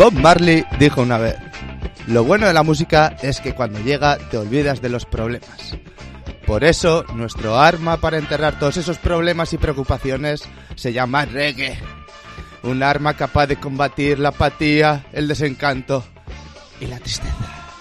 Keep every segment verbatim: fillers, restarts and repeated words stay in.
Bob Marley dijo una vez: lo bueno de la música es que cuando llega te olvidas de los problemas. Por eso, nuestro arma para enterrar todos esos problemas y preocupaciones se llama reggae. Un arma capaz de combatir la apatía, el desencanto y la tristeza.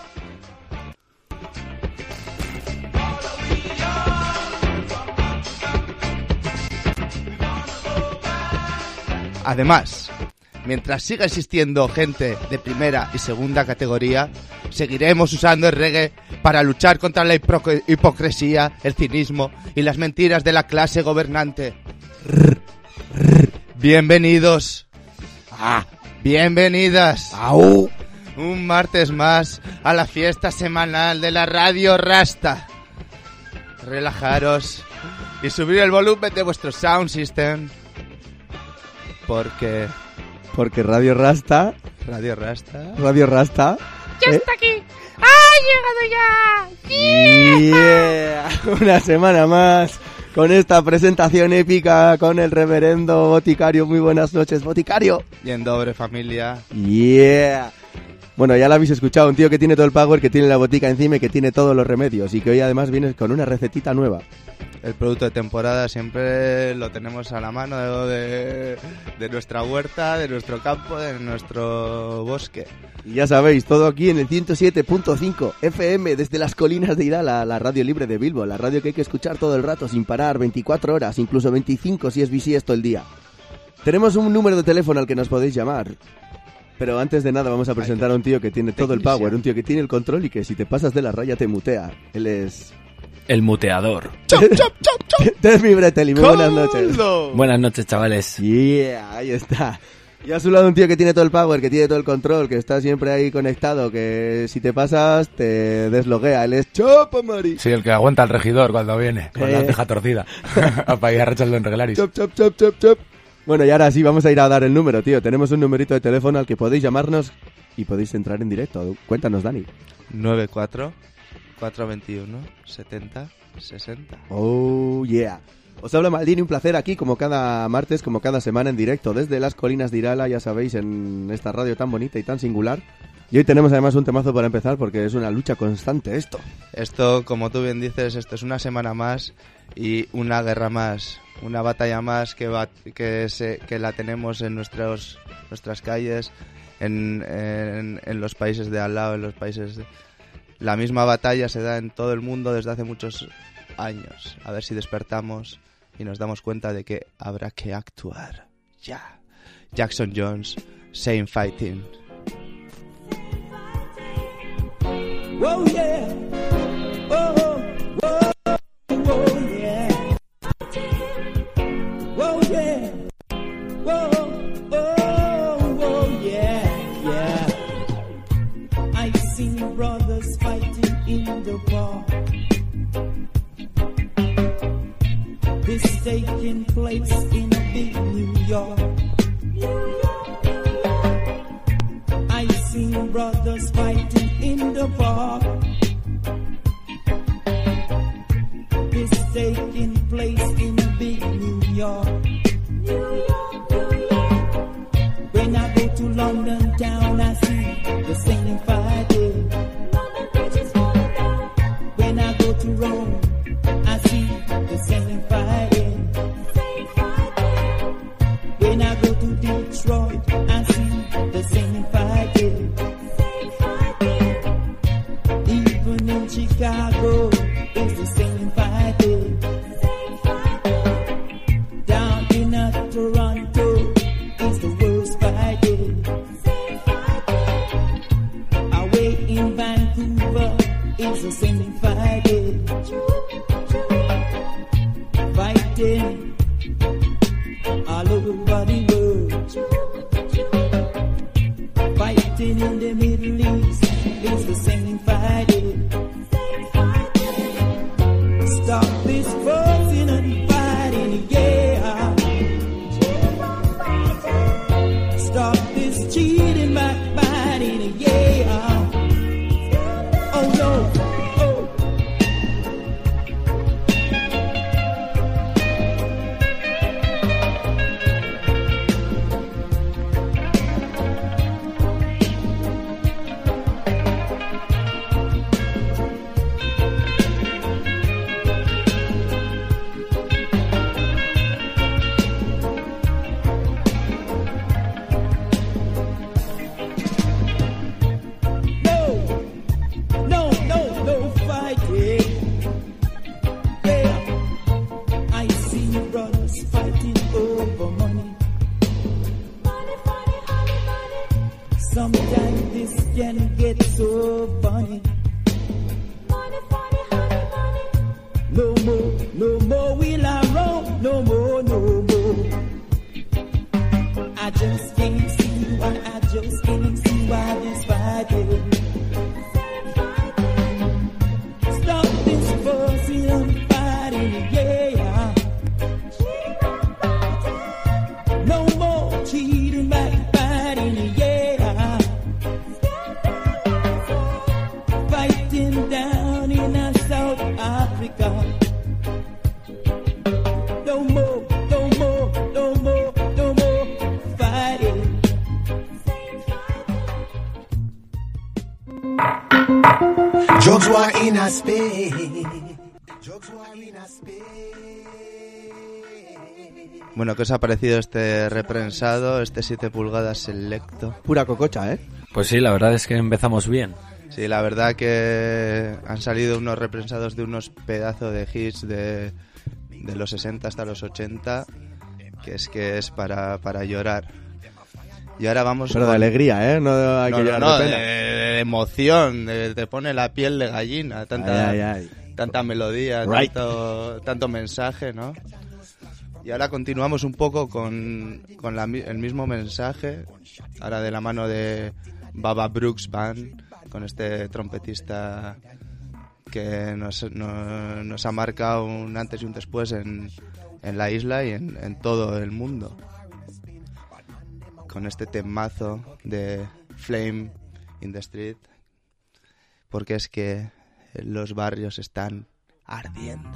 Además, mientras siga existiendo gente de primera y segunda categoría, seguiremos usando el reggae para luchar contra la hipro- hipocresía, el cinismo y las mentiras de la clase gobernante. Bienvenidos. Ah, bienvenidas. Au. Un martes más a la fiesta semanal de la Radio Rasta. Relajaros y subir el volumen de vuestro sound system. Porque... Porque Radio Rasta... Radio Rasta... Radio Rasta... ¡Ya ¿eh? está aquí! ¡Ha llegado ya! ¡Yeah! Yeah. Una semana más con esta presentación épica con el reverendo Boticario. Muy buenas noches, Boticario. Y en doble familia. ¡Yeah! Bueno, ya lo habéis escuchado, un tío que tiene todo el power, que tiene la botica encima y que tiene todos los remedios y que hoy además viene con una recetita nueva. El producto de temporada siempre lo tenemos a la mano de, de nuestra huerta, de nuestro campo, de nuestro bosque. Y ya sabéis, todo aquí en el ciento siete punto cinco F M desde las colinas de Irala, la radio libre de Bilbo, la radio que hay que escuchar todo el rato sin parar, veinticuatro horas, incluso veinticinco si es bisiesto el día. Tenemos un número de teléfono al que nos podéis llamar. Pero antes de nada vamos a presentar a un tío que tiene todo el power, un tío que tiene el control y que si te pasas de la raya te mutea. Él es... El muteador. ¡Chop, chop, chop, chop! Desmi Breteli, muy buenas noches. Buenas noches, chavales. Yeah, ahí está. Y a su lado un tío que tiene todo el power, que tiene todo el control, que está siempre ahí conectado, que si te pasas te desloguea. Él es Chopa Mari. Sí, el que aguanta al regidor cuando viene, con Eh. la ceja torcida. Para ir a recharlo en reglaris. Chop, chop, chop, chop, chop. Bueno, y ahora sí, vamos a ir a dar el número, tío. Tenemos un numerito de teléfono al que podéis llamarnos y podéis entrar en directo. Cuéntanos, Dani. nueve cuatro cuatro veintiuno setenta sesenta. Oh, yeah. Os habla Maldini, un placer aquí como cada martes, como cada semana en directo desde las colinas de Irala, ya sabéis, en esta radio tan bonita y tan singular. Y hoy tenemos además un temazo para empezar porque es una lucha constante esto. Esto, como tú bien dices, esto es una semana más y una guerra más, una batalla más que va, que, se, que la tenemos en nuestros, nuestras calles, en, en, en los países de al lado, en los países... De... La misma batalla se da en todo el mundo desde hace muchos años. A ver si despertamos y nos damos cuenta de que habrá que actuar. Ya. Jackson Jones, Same Fighting. Whoa, yeah. Whoa, whoa, whoa, yeah. Whoa, yeah. Whoa, whoa, whoa, yeah, yeah. I've seen brothers fighting in the park. This taking place in big New York. New York, New York. I've seen brothers fighting in the park. This taking place in big New York. New York, New York. When I go to London town, I see the same fighting. London Bridge is falling down. When I go to Rome, I see the same fighting. Same fighting. When I go to Detroit, I see the same fighting. Same fighting. Even in Chicago, it's the same fighting. Same fighting. Down in uh, Toronto, it's the worst fighting. Same fighting. Away in Vancouver, it's the same fighting. Fighting all over the world. Fighting in the Middle East, it's the same fighting. Stop this fussing and fighting, yeah. Stop this cheating, backbiting, yeah. Oh no, oh. York. No more, no more, no more, no more fighting. Jokes were in a space. Jokes were in a space. Bueno, ¿qué os ha parecido este reprensado, este siete pulgadas selecto? Pura cococha, ¿eh? Pues sí, la verdad es que empezamos bien. Sí, la verdad que han salido unos reprensados de unos pedazos de hits de, de los sesenta hasta los ochenta, que es que es para, para llorar. Y ahora vamos... Pero de con... alegría, ¿eh? No hay no, que no, llorar no, de de, pena. de emoción, de- te pone la piel de gallina, tanta, Ay, ay, ay. tanta melodía, Right. tanto, tanto mensaje, ¿no? Y ahora continuamos un poco con, con la mi- el mismo mensaje, ahora de la mano de Baba Brooks Band, con este trompetista que nos, no- nos ha marcado un antes y un después en, en la isla y en, en todo el mundo. Con este temazo de Flame in the Street, porque es que los barrios están ardiendo.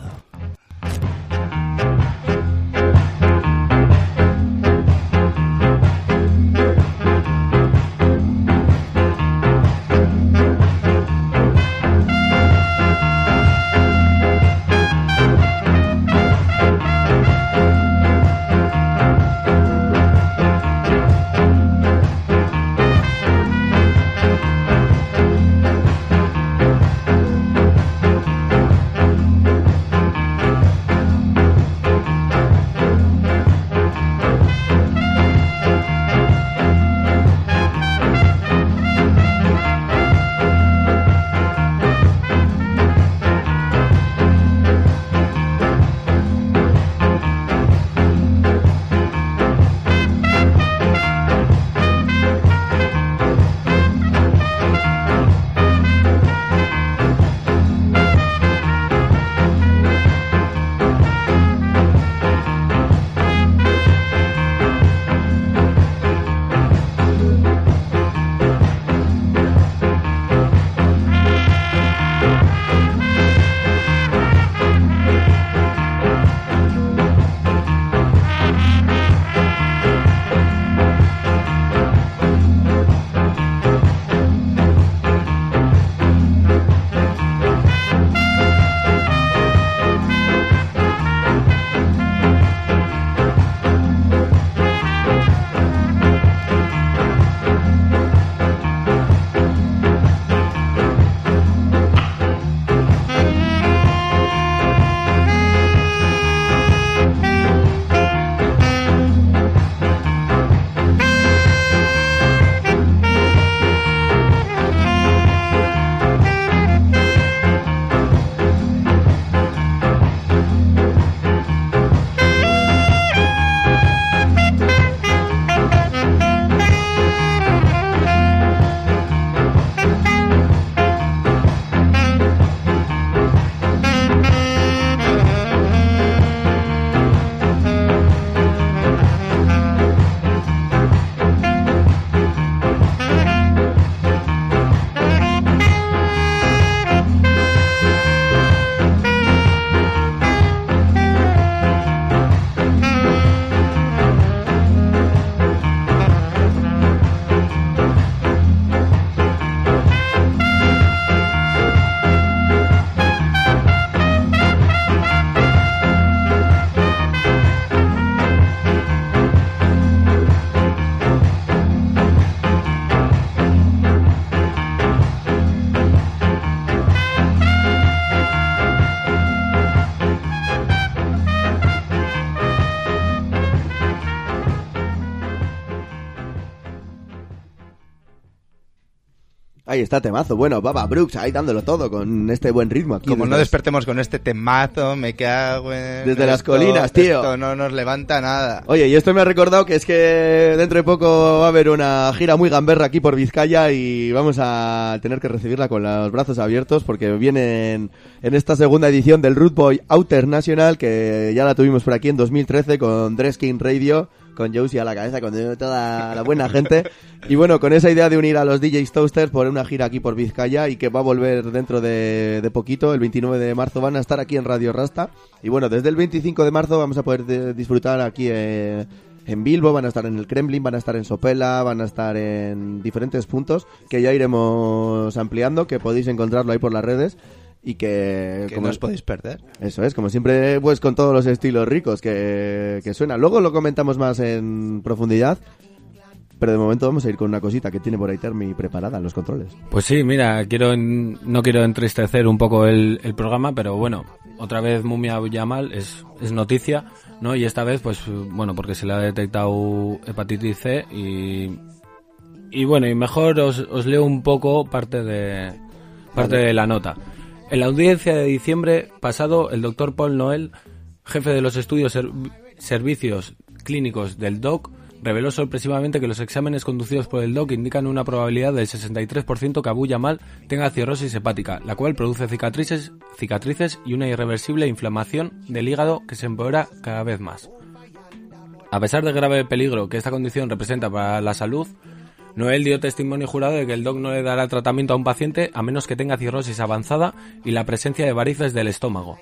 Ahí está temazo. Bueno, Baba Brooks ahí dándolo todo con este buen ritmo aquí. Como no desde- despertemos con este temazo, me cago en... Desde las esto- colinas, tío. Esto no nos levanta nada. Oye, y esto me ha recordado que es que dentro de poco va a haber una gira muy gamberra aquí por Vizcaya y vamos a tener que recibirla con los brazos abiertos porque vienen en esta segunda edición del Root Boy Outer National, que ya la tuvimos por aquí en dos mil trece con Dreskin Radio, con Josie a la cabeza, con toda la buena gente. Y bueno, con esa idea de unir a los D Js Toasters por una gira aquí por Vizcaya y que va a volver dentro de, de poquito, el veintinueve de marzo van a estar aquí en Radio Rasta. Y bueno, desde el veinticinco de marzo vamos a poder de, disfrutar aquí eh, en Bilbo, van a estar en el Kremlin, van a estar en Sopela, van a estar en diferentes puntos que ya iremos ampliando, que podéis encontrarlo ahí por las redes. Y que, que como no os podéis perder. Eso es, como siempre, pues con todos los estilos ricos que, que suenan. Luego lo comentamos más en profundidad, pero de momento vamos a ir con una cosita que tiene por ahí Termi preparada en los controles. Pues sí, mira, quiero no quiero entristecer un poco el, el programa, pero bueno, otra vez Mumia Yamal es, es noticia, ¿no? Y esta vez, pues bueno, porque se le ha detectado hepatitis C y, y bueno, y mejor os, os leo un poco parte de, parte vale. de la nota. En la audiencia de diciembre pasado, el doctor Paul Noel, jefe de los estudios ser- servicios clínicos del D O C, reveló sorpresivamente que los exámenes conducidos por el D O C indican una probabilidad del sesenta y tres por ciento que Abu Yamal tenga cirrosis hepática, la cual produce cicatrices, cicatrices y una irreversible inflamación del hígado que se empeora cada vez más. A pesar del grave peligro que esta condición representa para la salud, Noel dio testimonio jurado de que el D O C no le dará tratamiento a un paciente a menos que tenga cirrosis avanzada y la presencia de varices del estómago.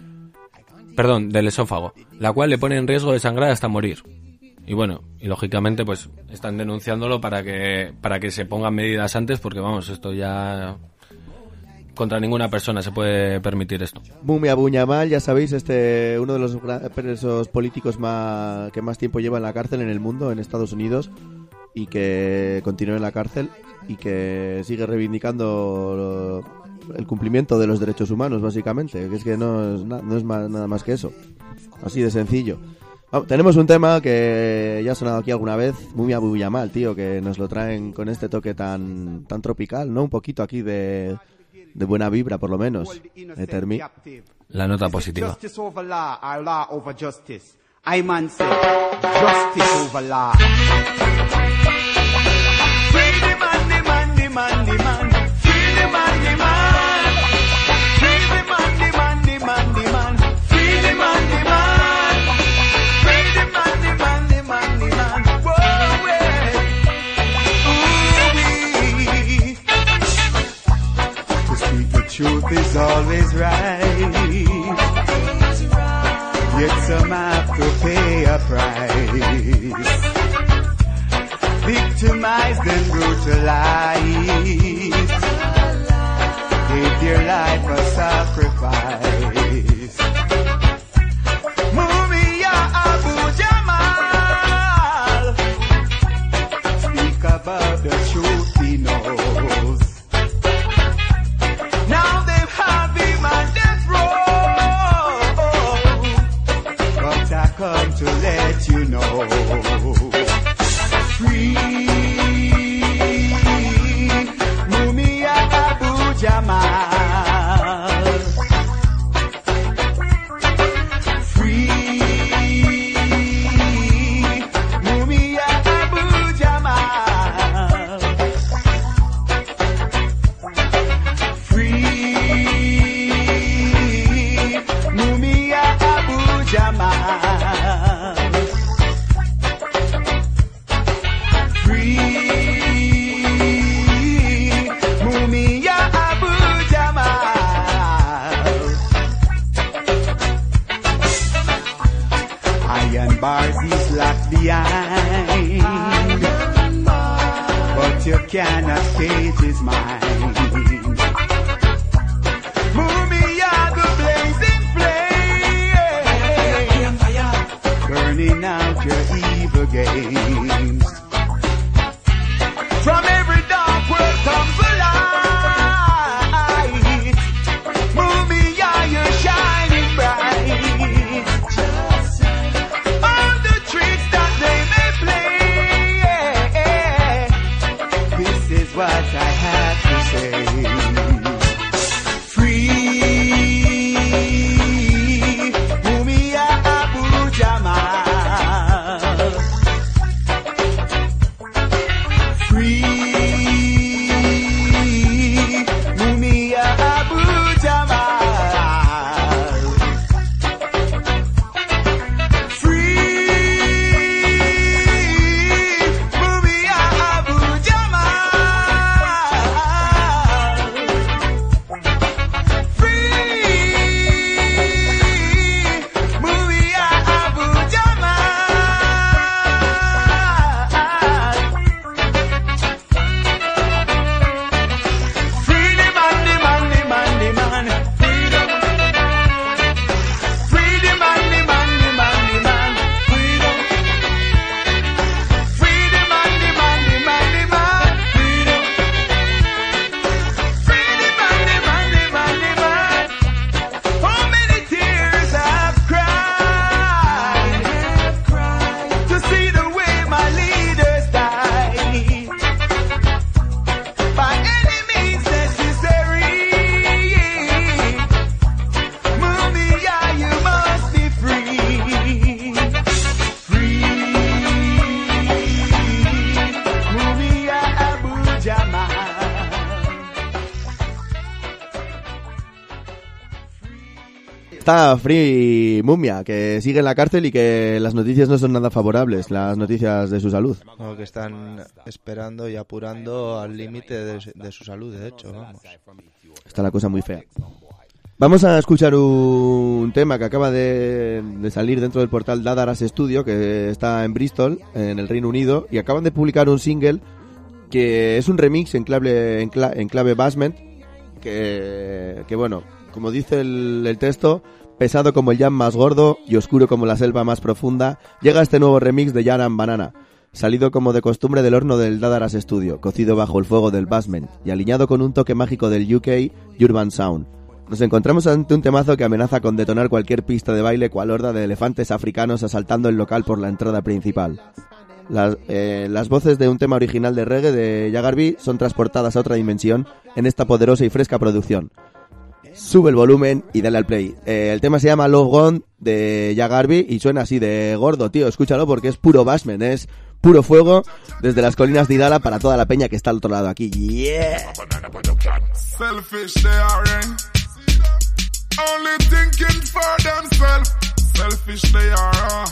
Perdón, del esófago, la cual le pone en riesgo de sangrar hasta morir. Y bueno, y lógicamente pues están denunciándolo para que para que se pongan medidas antes, porque vamos, esto ya contra ninguna persona se puede permitir esto. Mumia Abu Yamal, ya sabéis, este uno de los presos políticos más, que más tiempo lleva en la cárcel en el mundo, en Estados Unidos, y que continúa en la cárcel y que sigue reivindicando el cumplimiento de los derechos humanos, básicamente, que es que no es, na- no es más, nada más que eso, así de sencillo. Oh, tenemos un tema que ya ha sonado aquí alguna vez, Mumia Abu Yamal, tío, que nos lo traen con este toque tan tan tropical, ¿no? Un poquito aquí de, de buena vibra, por lo menos, de Termi. La nota positiva. Justice over law, or law over justice. I man say, justice over law. Free the man, the man, the man, the man. Free the man, the man. Free the man, the man, the man, the man. Free the man, the man. Free the man, the man, the man, the man. Whoa, yeah. Ooh-wee. To speak the truth is always right. Yet some have to pay a price. Victimized and brutalized. Gave their life a sacrifice. Mumia Abu Jamal. Speak about the truth he knows. Now they have him on death row. But I come to let you know. Free Mumia Abu Jamal. Free Mumia Abu Jamal. Free Mumia Abu Jamal. Free Mumia Abu Jamal. Iron bars is locked behind, but you cannot cage his mind. Mumia the blazing flame, burning out your evil games. From every dark world comes the light. Mumia, you're shining bright. On the tricks that they may play. This is what I have to say. Está Free Mumia, que sigue en la cárcel y que las noticias no son nada favorables, las noticias de su salud. No, que están esperando y apurando al límite de, de su salud, de hecho, vamos. Está la cosa muy fea. Vamos a escuchar un tema que acaba de, de salir dentro del portal Dadaras Studio, que está en Bristol, en el Reino Unido, y acaban de publicar un single que es un remix en clave, en clave, en clave basement, que, que bueno, como dice el, el texto, pesado como el jam más gordo y oscuro como la selva más profunda, llega este nuevo remix de Yaran Banana, salido como de costumbre del horno del Dadaras Studio, cocido bajo el fuego del basement y alineado con un toque mágico del U K Urban Sound. Nos encontramos ante un temazo que amenaza con detonar cualquier pista de baile cual horda de elefantes africanos asaltando el local por la entrada principal. Las, eh, las voces de un tema original de reggae de Jagarby son transportadas a otra dimensión en esta poderosa y fresca producción. Sube el volumen y dale al play. Eh, el tema se llama Love Gone de Jagarby y suena así de gordo, tío. Escúchalo porque es puro basement, es puro fuego desde las colinas de Idala para toda la peña que está al otro lado aquí. Yeah. Selfish they are, eh? Only thinking for themselves. Selfish they are.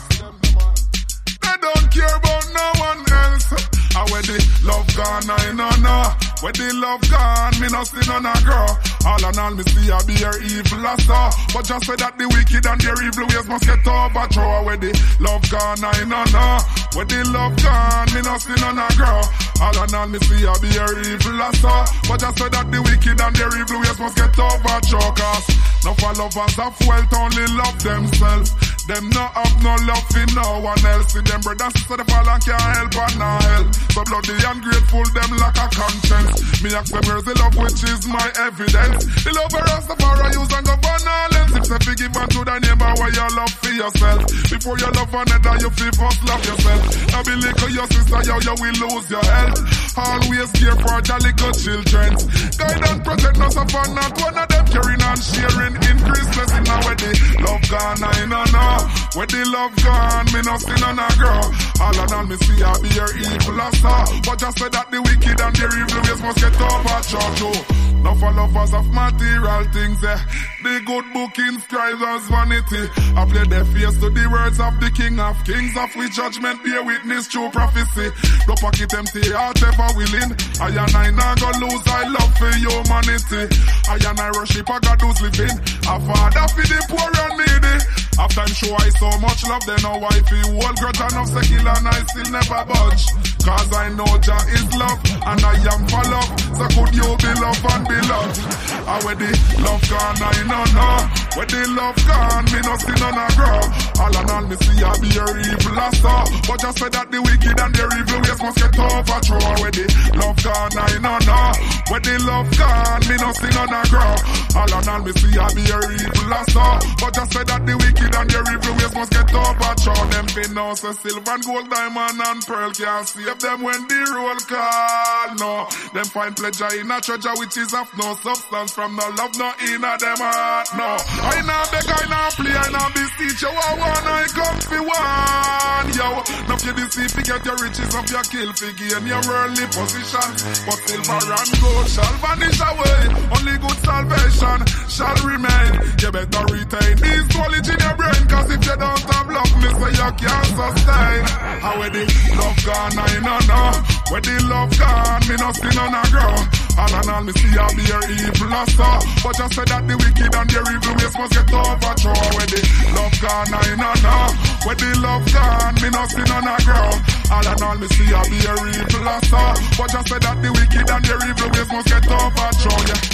They don't care about no one else. And where the love gone, I know no. Where the love gone, me no see none a girl. All in all, me see a be her evil a star. But just say that the wicked and their evil ways must get overthrown. Where the love gone, I know no. Where the love gone, me no see none a girl. All in all, me see a be her evil a star. But just say that the wicked and their evil ways must get overthrown. Cause no for lovers of wealth only love themselves. Them no have no love for no one else. See them brothers to the fall and can't help and not help. So bloody and grateful, them lack a conscience. Me ask them where's the love which is my evidence. The love for us the far I use and go for no lens. If you give unto thy neighbor what you love for yourself. Before you love another, you feel first love yourself. Now be little your sister, yo, you will lose your health. Always care for jolly good children. Guide and protect us upon not one of them caring and sharing. Increase blessing now where the love gone, I know now. Where the love gone, me no see none a girl. All in all, me see a be her evil a star. But just say that the wicked and their evil ways must get overthrown too. Now for lovers of material things, eh. The good book inscribes as vanity. I play their face to the words of the King of Kings, of which judgment bear witness true prophecy. No pocket empty, heart ever willing. I and I not go lose, I love for humanity. I and I worship a God who's living. A father for the poor and needy. After I'm sure I so much love, then no wife he hold grudge enough to kill and I still never budge. Cause I know Jah is love and I am for love. So could you be love and be loved? I where the love gone, I know no. Where the love gone, me no see none a girl. All in all, me see I be your evil a star. But just say that the wicked and their evil ways must get overthrown. Where the love gone, I know no. Where the love gone, me no see none a girl. All in all, me see I be your evil a star. But just say that the wicked and their evil ways must get overthrown. Them fin now say silver and gold, diamond and pearl can't save them when the roll call. No, them find pleasure in a treasure which is of no substance from no love, no in a them heart. No, I now beg, I now play, I now beseech you. I want, I come for one. Yo, now you deceive to get your riches of your kill figure and your worldly positions. But silver and gold shall vanish away. Only good salvation shall remain. You better retain these knowledge in your brain, cause if you don't have love, me say you can't sustain. How where the love gone, I know no. Where the love gone, me no see none a girl. All in all, me see I be your evil a star. But just say that the wicked and their evil ways must get overthrown. Where the love gone, I know no. Where the love gone, me no see none a girl. All in all, me see I be your evil a star. But just say that the wicked and their evil ways must get overthrown. Yeah.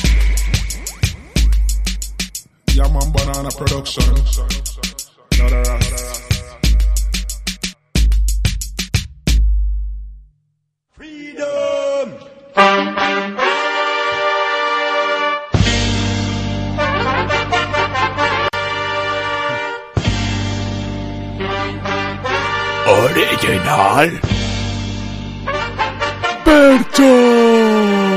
Yeah, man, Banana Production. Freedom! Original Percho.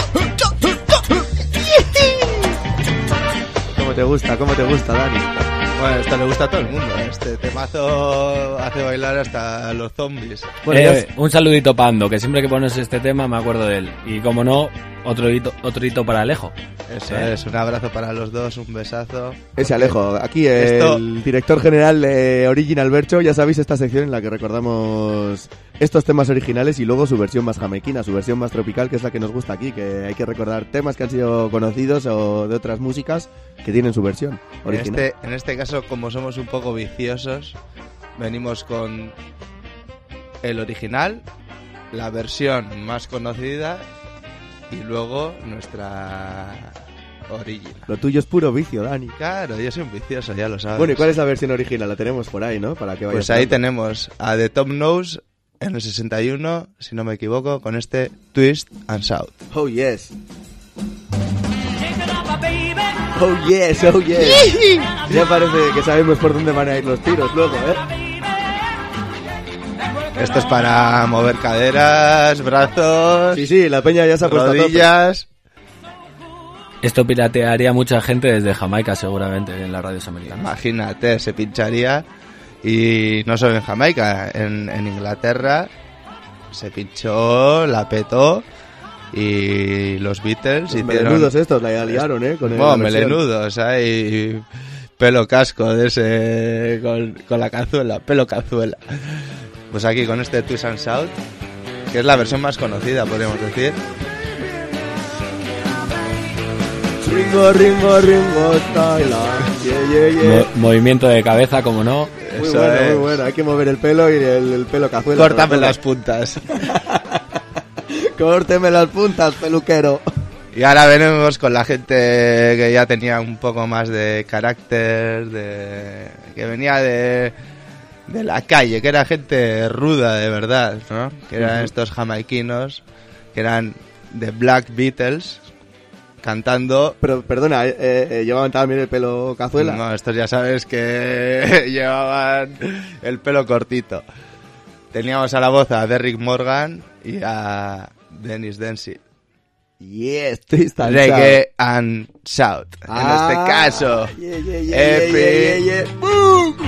¿Cómo te gusta? ¿Cómo te gusta, Dani? Bueno, esto le gusta a todo el mundo. ¿eh? Este temazo hace bailar hasta los zombies. Bueno, eh, un saludito para Ando, que siempre que pones este tema me acuerdo de él. Y como no, otro hito, otro hito para Alejo. Eso ¿Eh? es, un abrazo para los dos, un besazo. Ese Alejo, aquí el Esto... director general de Original Bercho. Ya sabéis, esta sección en la que recordamos estos temas originales y luego su versión más jamaiquina, su versión más tropical, que es la que nos gusta aquí, que hay que recordar temas que han sido conocidos o de otras músicas que tienen su versión original. En este, en este caso, como somos un poco viciosos, venimos con el original, la versión más conocida y luego nuestra original. Lo tuyo es puro vicio, Dani. Claro, yo soy un vicioso, ya lo sabes. Bueno, ¿y cuál es la versión original? La tenemos por ahí, ¿no? Para que vayas Pues ahí dando. tenemos a The Top Nose en el sesenta y uno, si no me equivoco, con este Twist and Shout. Oh, yes. Oh, yes, oh, yes. Ya parece que sabemos por dónde van a ir los tiros luego, ¿eh? Esto es para mover caderas, brazos... Sí, sí, la peña ya se ha puesto a tope. rodillas... Esto piratearía mucha gente desde Jamaica seguramente en las radios americanas. Imagínate, se pincharía. Y no solo en Jamaica, en, en Inglaterra se pinchó, la petó. Y los Beatles Los hicieron... melenudos estos la liaron, ¿eh? Con el- Bueno, la versión. melenudos, ¿eh? Y pelo casco de ese... Con, con la cazuela, pelo cazuela. Pues aquí con este Twist and Shout, que es la versión más conocida, podríamos decir. Ringo, Ringo, Ringo, Tyler. Yeah, yeah, yeah. Mo- movimiento de cabeza, como no. Muy Eso bueno, es. muy bueno. Hay que mover el pelo y el, el pelo cazuela. Córtame sobre todo. las puntas. Córteme las puntas, peluquero. Y ahora venimos con la gente que ya tenía un poco más de carácter, de que venía de, de la calle, que era gente ruda de verdad, ¿no? Que eran Ujú. estos jamaiquinos, que eran de Black Beatles, cantando... Pero, perdona, eh, eh, llevaban también el pelo cazuela. No, estos ya sabes que llevaban el pelo cortito. Teníamos a la voz a Derrick Morgan y a Dennis Densi. Yes, twist and Reggae and Shout. En Ah, este caso, yeah, yeah, yeah, Epic. yeah, yeah, yeah. Boom.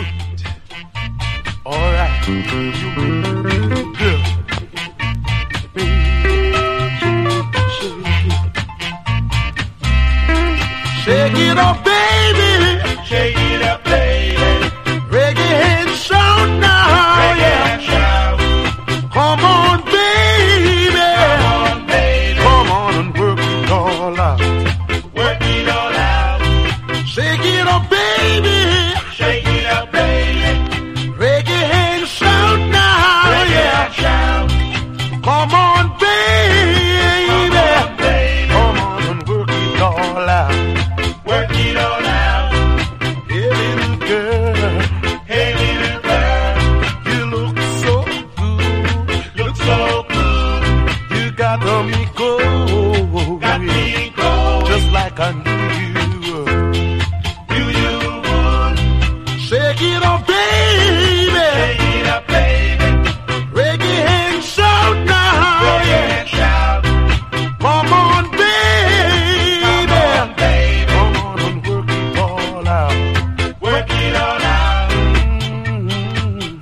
Shake it up, baby. Shake it up, baby. Reggae and shout now. Reggae and shout. Come on, baby. Come on, baby. Come on and work it all out. Work it all out. Shake it up, baby. Shake it up, baby. Reggae and shout now. Reggae and shout. Come on, baby. Come on, baby. Come on and work it all out. Work it all out. Hey, little girl. Hey, little girl. You look so good. Look so good. You got me going. Got me going. Just like I knew you would. Knew you would. Shake it up, baby. Shake it up, baby. Reggae and shout now. Reggae and shout. Come on, baby. Come on, baby. Come on and work it all out. Work it all out. Mm-hmm.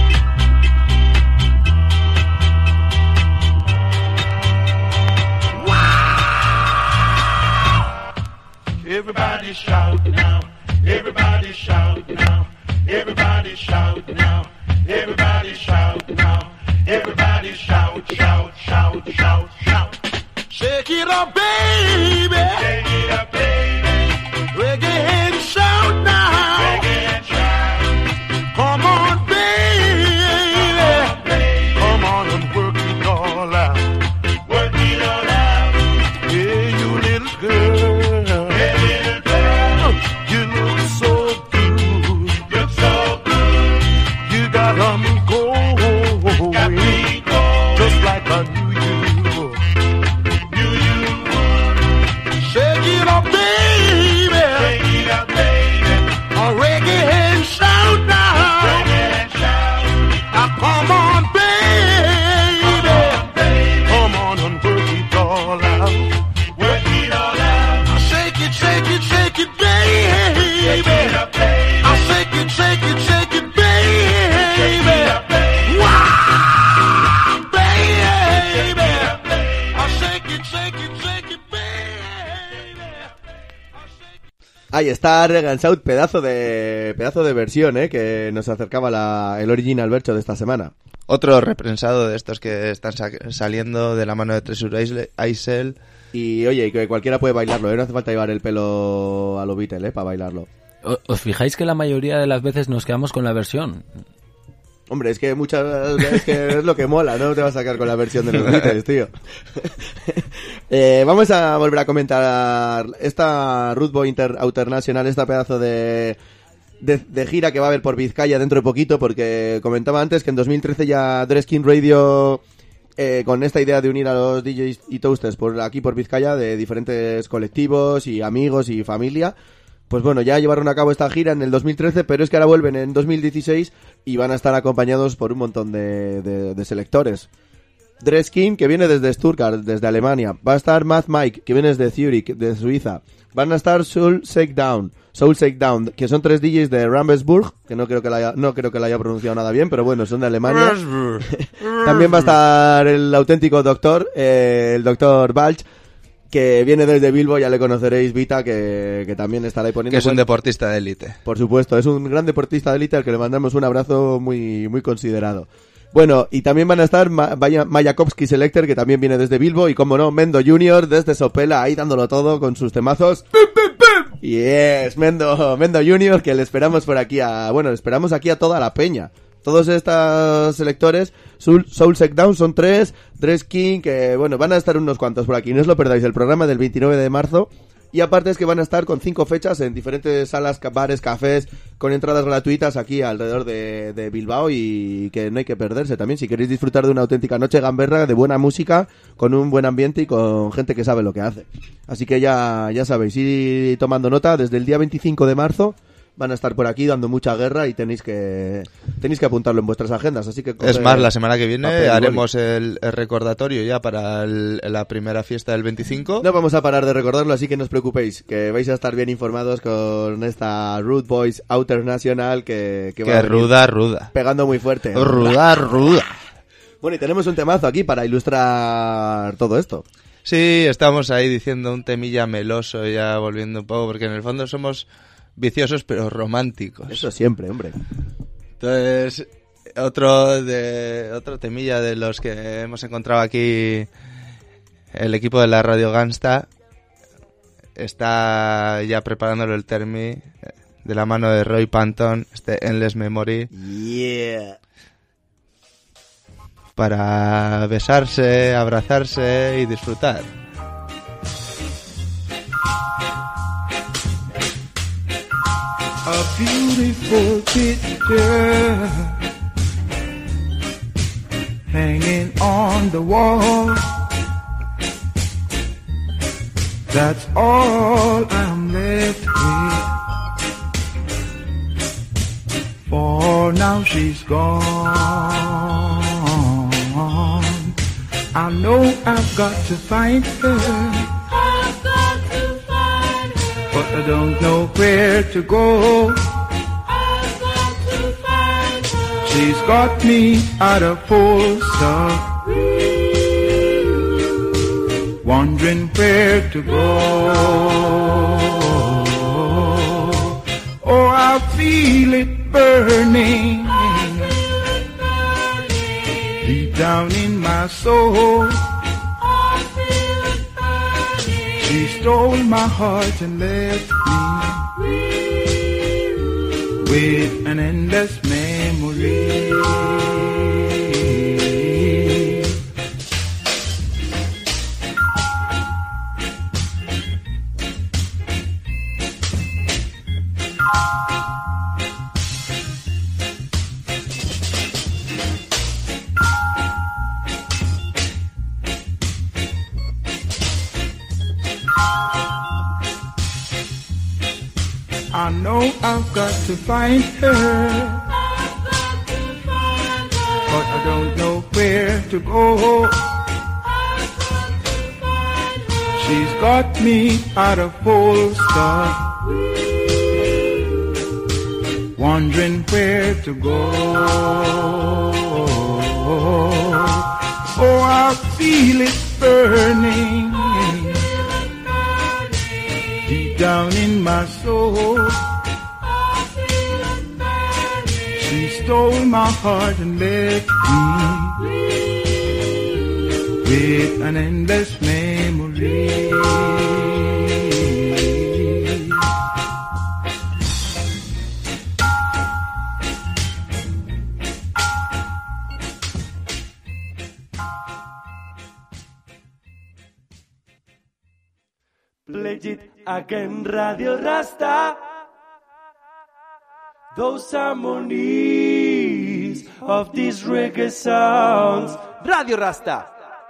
Everybody shout now. Everybody shout now. Everybody shout now. Everybody shout now. Everybody shout, shout, shout, shout, shout. Shake it up, baby. Shake it up, baby. Reggae and shout now. Reggae and shout. Come on, baby. Come on, baby. Come on and work it all out. Work it all out. Yeah, you little girl. Hey, little girl. You look so good. Look so good. You got me going. Got me going. Just like I knew you would. Knew you would. Shake Ahí está Regan South, pedazo de pedazo de versión, ¿eh? Que nos acercaba la, el original verso de esta semana. Otro reprensado de estos que están sa- saliendo de la mano de Treasure Isle. Y oye, que cualquiera puede bailarlo, ¿eh? No hace falta llevar el pelo a lo Beatle, ¿eh? Para bailarlo. ¿Os fijáis que la mayoría de las veces nos quedamos con la versión? Hombre, es que muchas veces que es lo que mola, no te vas a sacar con la versión de los Beatles, tío. eh, vamos a volver a comentar esta Rude Boy Inter- International, esta pedazo de, de, de gira que va a haber por Vizcaya dentro de poquito, porque comentaba antes que en dos mil trece ya Dreskin Radio, eh, con esta idea de unir a los D Js y toasters por aquí por Vizcaya, de diferentes colectivos y amigos y familia, pues bueno, ya llevaron a cabo esta gira en el dos mil trece, pero es que ahora vuelven en dos mil dieciséis y van a estar acompañados por un montón de, de, de selectores. Dreskin, que viene desde Stuttgart, desde Alemania. Va a estar Mad Mike, que viene desde Zurich, de Suiza. Van a estar Soul Shakedown, Soul Shakedown, que son tres D Js de Ravensburg, que no creo que la haya, no creo que la haya pronunciado nada bien, pero bueno, son de Alemania. También va a estar el auténtico doctor, eh, el doctor Balch, que viene desde Bilbo, ya le conoceréis, Vita, que, que también estará ahí poniendo... Que es un buen... deportista de élite. Por supuesto, es un gran deportista de élite al que le mandamos un abrazo muy muy considerado. Bueno, y también van a estar Ma- Maya- Mayakovsky Selector, que también viene desde Bilbo, y como no, Mendo junior desde Sopela, ahí dándolo todo con sus temazos. Y es Mendo, Mendo junior, que le esperamos por aquí a... Bueno, le esperamos aquí a toda la peña. Todos estos selectores, Soul, Soul Shakedown son tres, Dreskin, que bueno, van a estar unos cuantos por aquí, no os lo perdáis, el programa del veintinueve de marzo, y aparte es que van a estar con cinco fechas en diferentes salas, bares, cafés, con entradas gratuitas aquí alrededor de, de Bilbao, y que no hay que perderse también, si queréis disfrutar de una auténtica noche gamberra, de buena música, con un buen ambiente y con gente que sabe lo que hace. Así que ya, ya sabéis, ir tomando nota, desde el día veinticinco de marzo, van a estar por aquí dando mucha guerra y tenéis que tenéis que apuntarlo en vuestras agendas, así que es más, la semana que viene papel, haremos el, el recordatorio ya para el, la primera fiesta del veinticinco. No vamos a parar de recordarlo, así que no os preocupéis, que vais a estar bien informados con esta Rude Boys International que, que, que va a venir ruda, ruda. pegando muy fuerte. Ruda, ruda. Bueno, y tenemos un temazo aquí para ilustrar todo esto. Sí, estamos ahí diciendo un temilla meloso, ya volviendo un poco, porque en el fondo somos viciosos pero románticos. Eso siempre, hombre. Entonces, otro de otro temilla de los que hemos encontrado aquí, el equipo de la Radio Gangsta está ya preparándolo el Termi de la mano de Roy Panton, este Endless Memory. Yeah. Para besarse, abrazarse y disfrutar. A beautiful picture hanging on the wall. That's all I'm left with. For now she's gone. I know I've got to find her. But I don't know where to go. I've got to find her. She's got me at a full stop, wondering where to go. Oh, I feel it burning, deep down in my soul. She stole my heart and left me with an endless memory. I know I've got to find her, I've got to find her. But I don't know where to go. I've got to find her. She's got me at a full stop, wondering where to go. Oh, I feel it burning my soul. She stole my heart and left me with an endless memory. Play it again, Radio Rasta. Those harmonies of these reggae sounds. Radio Rasta.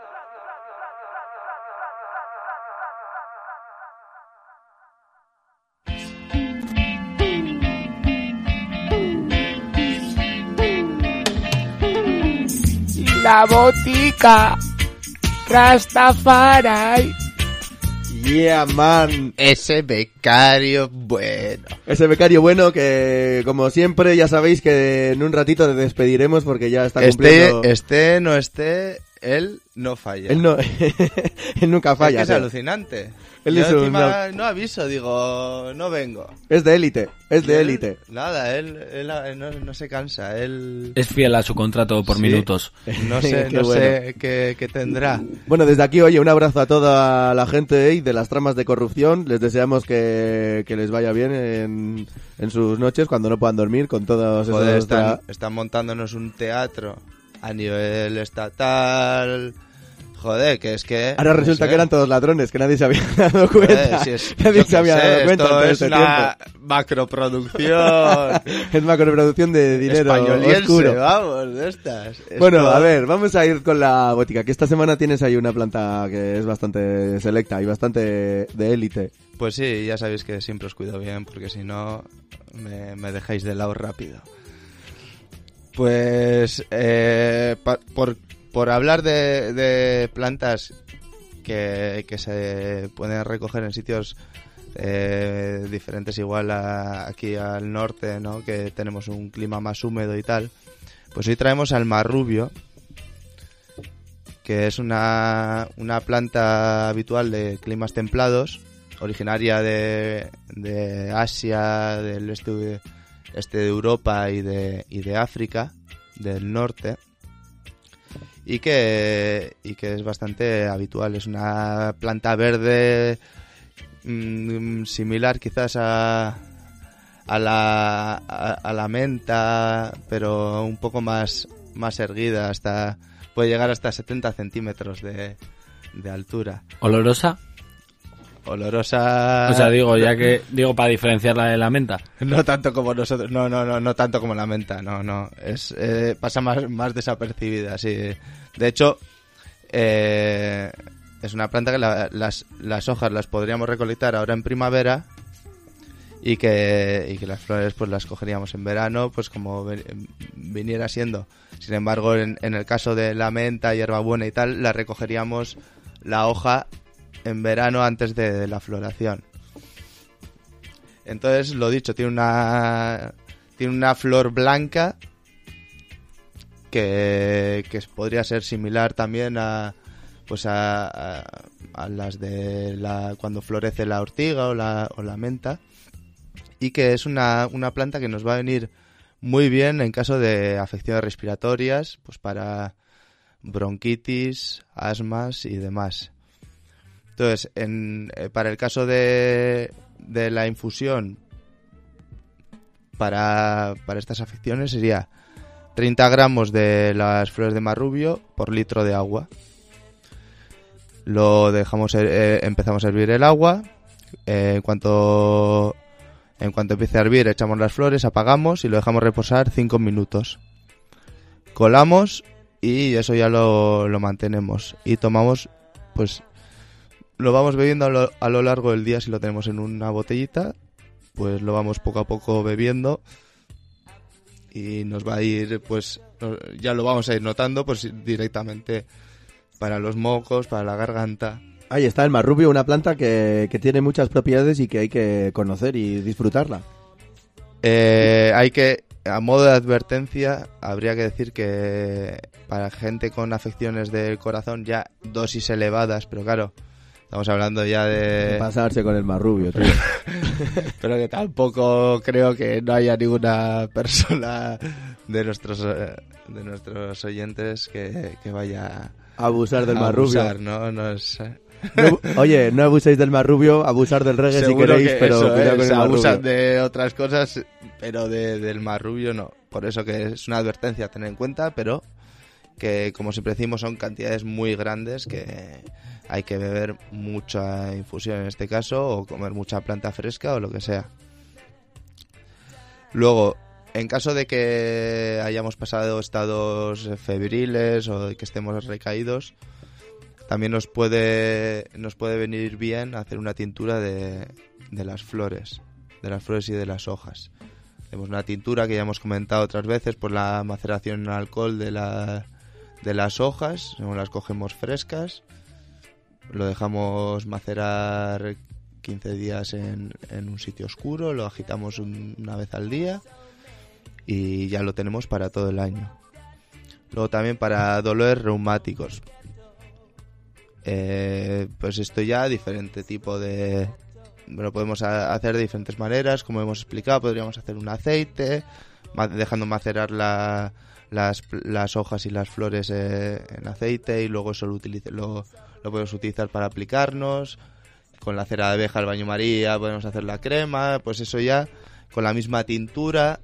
La botica Rastafari. Yeah, man. Ese becario bueno. Ese becario bueno que, como siempre, ya sabéis que en un ratito le despediremos porque ya está cumpliendo... Esté, esté, no esté, él no falla. Él, no, él nunca falla. Es, que es o sea, alucinante. Él Yo es un- encima no aviso, digo, no vengo. Es de élite, es de Él, élite. Nada, él, él, él no, no se cansa, él... Es fiel a su contrato por Sí. minutos. No sé, Qué no bueno. sé qué, qué tendrá. Bueno, desde aquí, oye, un abrazo a toda la gente eh, de las tramas de corrupción. Les deseamos que, que les vaya bien en, en sus noches cuando no puedan dormir con todos esos... Joder, están, tra- están montándonos un teatro a nivel estatal. Joder, que es que... Ahora no resulta sé. que eran todos ladrones, que nadie se había dado cuenta. Joder, si es- nadie yo se qué había sé, dado cuenta esto todo es este una tiempo. macroproducción Es macroproducción de dinero españoliense, oscuro. vamos, de estas. Bueno, Esto- a ver, vamos a ir con la botica, que esta semana tienes ahí una planta que es bastante selecta y bastante de élite. Pues sí, ya sabéis que siempre os cuido bien, porque si no me, me dejáis de lado rápido. Pues eh, pa- por, por hablar de, de plantas que, que se pueden recoger en sitios eh, diferentes, igual a- aquí al norte, ¿no? Que tenemos un clima más húmedo y tal, pues hoy traemos al marrubio, que es una, una planta habitual de climas templados, originaria de, de Asia, del este de, este de Europa y de, y de África, del norte, y que, y que es bastante habitual. Es una planta verde mmm, similar quizás a, a, la, a, a la menta, pero un poco más, más erguida, hasta puede llegar hasta setenta centímetros de, de altura. ¿Olorosa? Olorosa. O sea, digo, ya que digo para diferenciarla de la menta. No tanto como nosotros, no, no, no, no tanto como la menta, no, no, es eh, pasa más, más desapercibida, sí. De hecho, eh, es una planta que la- las, las hojas las podríamos recolectar ahora en primavera y que, y que las flores pues las cogeríamos en verano, pues como ve- viniera siendo. Sin embargo, en, en el caso de la menta, hierbabuena y tal, la recogeríamos la hoja en verano antes de la floración. Entonces, lo dicho, tiene una tiene una flor blanca que, que podría ser similar también a pues a, a, a las de la cuando florece la ortiga o la, o la menta, y que es una, una planta que nos va a venir muy bien en caso de afecciones respiratorias, pues para bronquitis, asmas y demás. Entonces, en, eh, para el caso de, de la infusión para, para estas afecciones sería treinta gramos de las flores de marrubio por litro de agua. Lo dejamos, eh, empezamos a hervir el agua. Eh, en cuanto en cuanto empiece a hervir, echamos las flores, apagamos y lo dejamos reposar cinco minutos. Colamos y eso ya lo, lo mantenemos. Y tomamos, pues, lo vamos bebiendo a lo, a lo largo del día. Si lo tenemos en una botellita, pues lo vamos poco a poco bebiendo y nos va a ir, pues, no- ya lo vamos a ir notando, pues, directamente para los mocos, para la garganta. Ahí está el marrubio, una planta que, que tiene muchas propiedades y que hay que conocer y disfrutarla. Eh, hay que, a modo de advertencia, habría que decir que para gente con afecciones del corazón ya dosis elevadas, pero claro, Estamos hablando ya de... de pasarse con el más rubio, tío. Pero que tampoco creo que no haya ninguna persona de nuestros eh, de nuestros oyentes que, que vaya a abusar del a más rubio. Abusar, ¿no? No es... No, oye, no abuséis del más rubio, abusar del reggae si Seguro queréis, que pero eso cuidado es, con el más abusan rubio. de otras cosas, pero de, del más rubio no. Por eso que es una advertencia a tener en cuenta, pero que, como siempre decimos, son cantidades muy grandes que hay que beber mucha infusión en este caso, o comer mucha planta fresca o lo que sea. Luego, en caso de que hayamos pasado estados febriles o de que estemos recaídos, también nos puede nos puede venir bien hacer una tintura de, de las flores, de las flores y de las hojas. Tenemos una tintura que ya hemos comentado otras veces por la maceración en alcohol de, la, de las hojas. Las cogemos frescas, lo dejamos macerar quince días en, en un sitio oscuro, lo agitamos un, una vez al día y ya lo tenemos para todo el año. Luego también para dolores reumáticos. Eh, pues esto ya diferente tipo de... Lo podemos a, hacer de diferentes maneras, como hemos explicado. Podríamos hacer un aceite, ma, dejando macerar la, las, las hojas y las flores eh, en aceite, y luego eso lo, utilice, lo, lo podemos utilizar para aplicarnos. Con la cera de abeja, el baño María, podemos hacer la crema. Pues eso ya, con la misma tintura,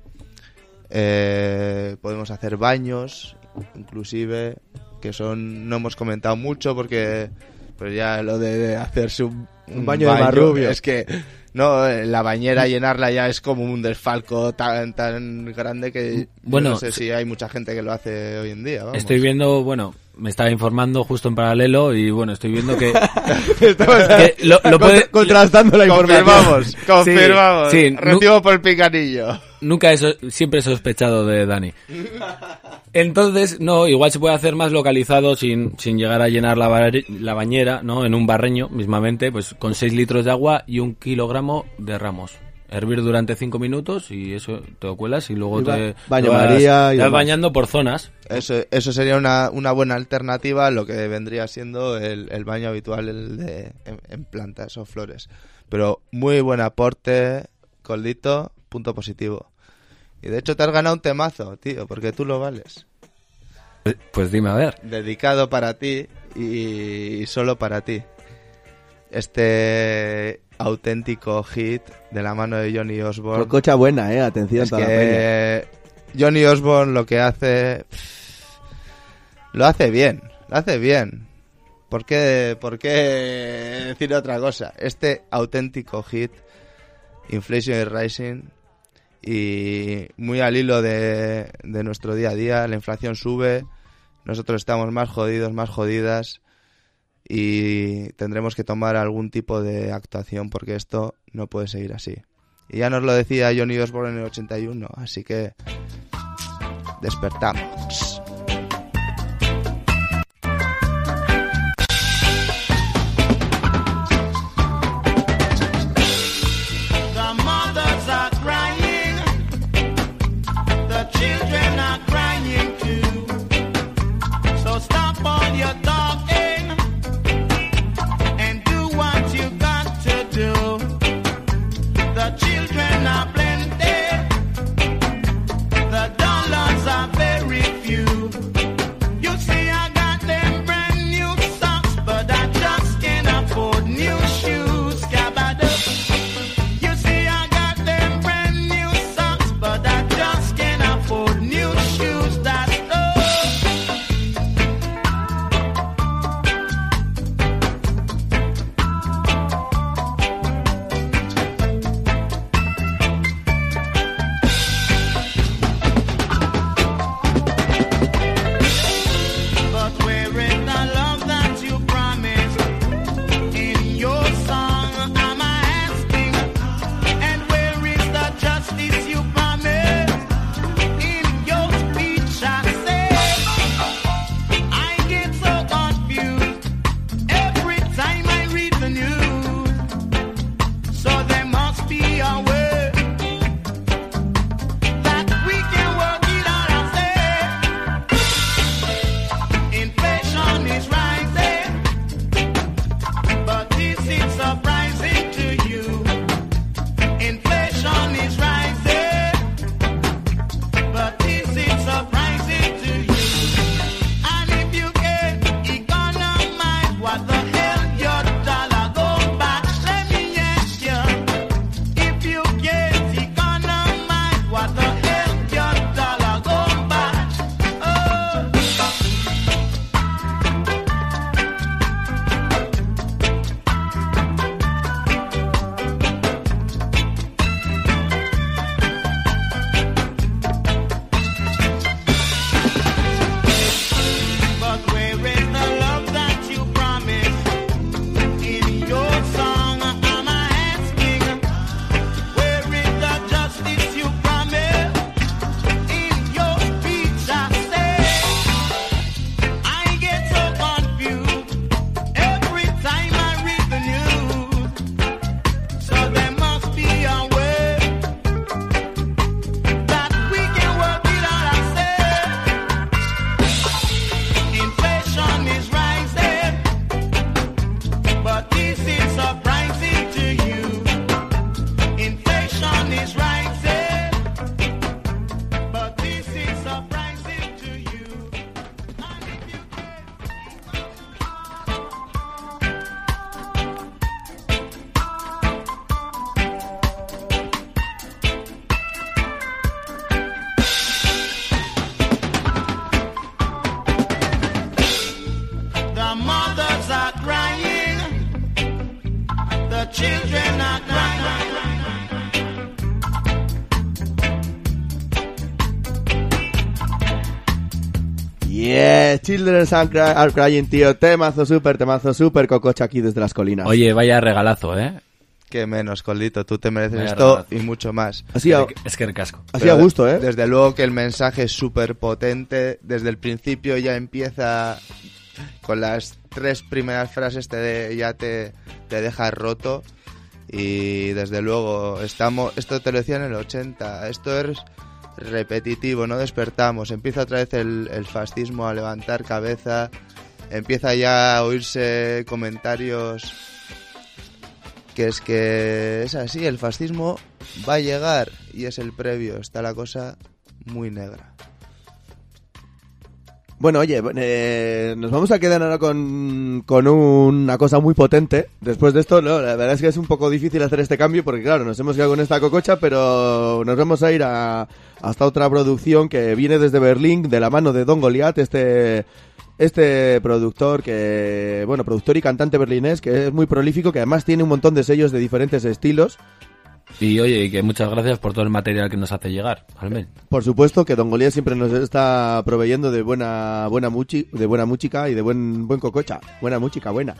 eh, podemos hacer baños, inclusive, que son, no hemos comentado mucho porque pero ya lo de, de hacerse un, un, un baño, baño de marrubio es que no, la bañera llenarla ya es como un desfalco tan tan grande que bueno, no sé si hay mucha gente que lo hace hoy en día, vamos. Estoy viendo, bueno, me estaba informando justo en paralelo y bueno, estoy viendo que, que lo, lo puede, contrastando la información. Confirmamos, confirmamos. Sí, sí, recibo por el picanillo. Nunca he so, siempre he sospechado de Dani. Entonces, no, igual se puede hacer más localizado sin, sin llegar a llenar la, ba la bañera, ¿no? En un barreño, mismamente, pues con seis litros de agua y un kilogramo de ramos. Hervir durante cinco minutos y eso te lo cuelas y luego y va, te, baño te vas, María y te vas demás. bañando por zonas. Eso, eso sería una, una buena alternativa a lo que vendría siendo el, el baño habitual el de, en, en plantas o flores. Pero muy buen aporte, Coldito, punto positivo. Y de hecho te has ganado un temazo, tío, porque tú lo vales. Pues, pues dime a ver. Dedicado para ti y solo para ti. Este auténtico hit de la mano de Johnny Osborne. Cocha buena, eh, atención. Es toda que Johnny Osborne lo que hace... Lo hace bien, lo hace bien. ¿Por qué, por qué decir otra cosa? Este auténtico hit, Inflation is Rising, y muy al hilo de, de nuestro día a día, la inflación sube, nosotros estamos más jodidos, más jodidas, y tendremos que tomar algún tipo de actuación porque esto no puede seguir así. Y ya nos lo decía Johnny Osborne en el ochenta y uno, así que despertamos. The dollars are very few. children are crying. Yeah, Children are, cry, are crying, tío. Temazo súper, temazo súper cococha aquí desde las colinas. Oye, vaya regalazo, ¿eh? Que menos, Coldito, tú te mereces Vaya esto regalazo. y mucho más. Así a, Es que el casco. así a gusto, ¿eh? Desde luego que el mensaje es súper potente. Desde el principio ya empieza con las tres primeras frases, te de- ya te, te deja roto. Y desde luego, estamos esto te lo decía en el ochenta. Esto es repetitivo, no despertamos. Empieza otra vez el, el fascismo a levantar cabeza. Empieza ya a oírse comentarios que es que es así, el fascismo va a llegar y es el previo, está la cosa muy negra. Bueno, oye, eh, nos vamos a quedar ahora con, con una cosa muy potente. Después de esto, no, la verdad es que es un poco difícil hacer este cambio porque, claro, nos hemos quedado con esta cococha, pero nos vamos a ir a, hasta otra producción que viene desde Berlín, de la mano de Don Goliath, este... Este productor que, bueno, productor y cantante berlinés que es muy prolífico, que además tiene un montón de sellos de diferentes estilos. Y oye, y que muchas gracias por todo el material que nos hace llegar, Almen. Por supuesto que Don Goliath siempre nos está proveyendo de buena buena muchi, de buena música y de buen buen cococha, buena música, buena.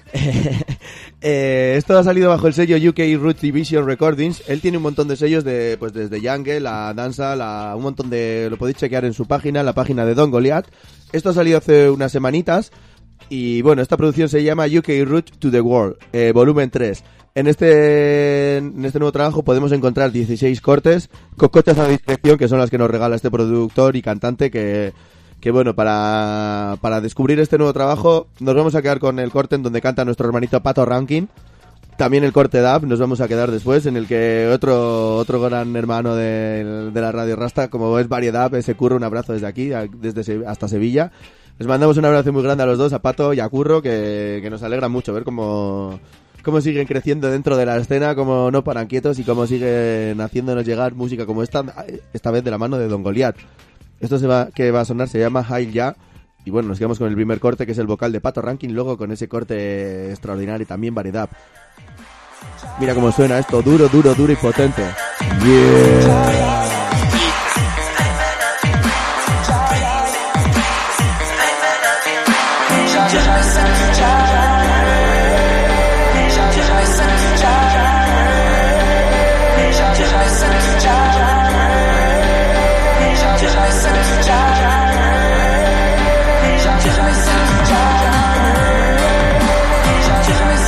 eh, esto ha salido bajo el sello U K Root Division Recordings. Él tiene un montón de sellos de pues desde Jungle, la danza, la, un montón de, lo podéis chequear en su página, la página de Don Goliath. Esto ha salido hace unas semanitas y bueno, esta producción se llama U K Root to the World, eh, volumen tres. En este en este nuevo trabajo podemos encontrar dieciséis cortes, cocochas a discreción, que son las que nos regala este productor y cantante que, que bueno, para, para descubrir este nuevo trabajo nos vamos a quedar con el corte en donde canta nuestro hermanito Pato Rankin. También el corte D A B nos vamos a quedar después, en el que otro otro gran hermano de, de la Radio Rasta, como es Variedad, ese Curro, un abrazo desde aquí, desde Se- hasta Sevilla. Les mandamos un abrazo muy grande a los dos, a Pato y a Curro, que, que nos alegra mucho ver cómo, cómo siguen creciendo dentro de la escena, cómo no paran quietos y cómo siguen haciéndonos llegar música como esta, esta vez de la mano de Don Goliath. Esto se va, que va a sonar se llama Hail Ya. Y bueno, nos quedamos con el primer corte, que es el vocal de Pato Rankin, luego con ese corte extraordinario y también Variedad. Mira cómo suena esto, duro, duro, duro y potente. Yeah.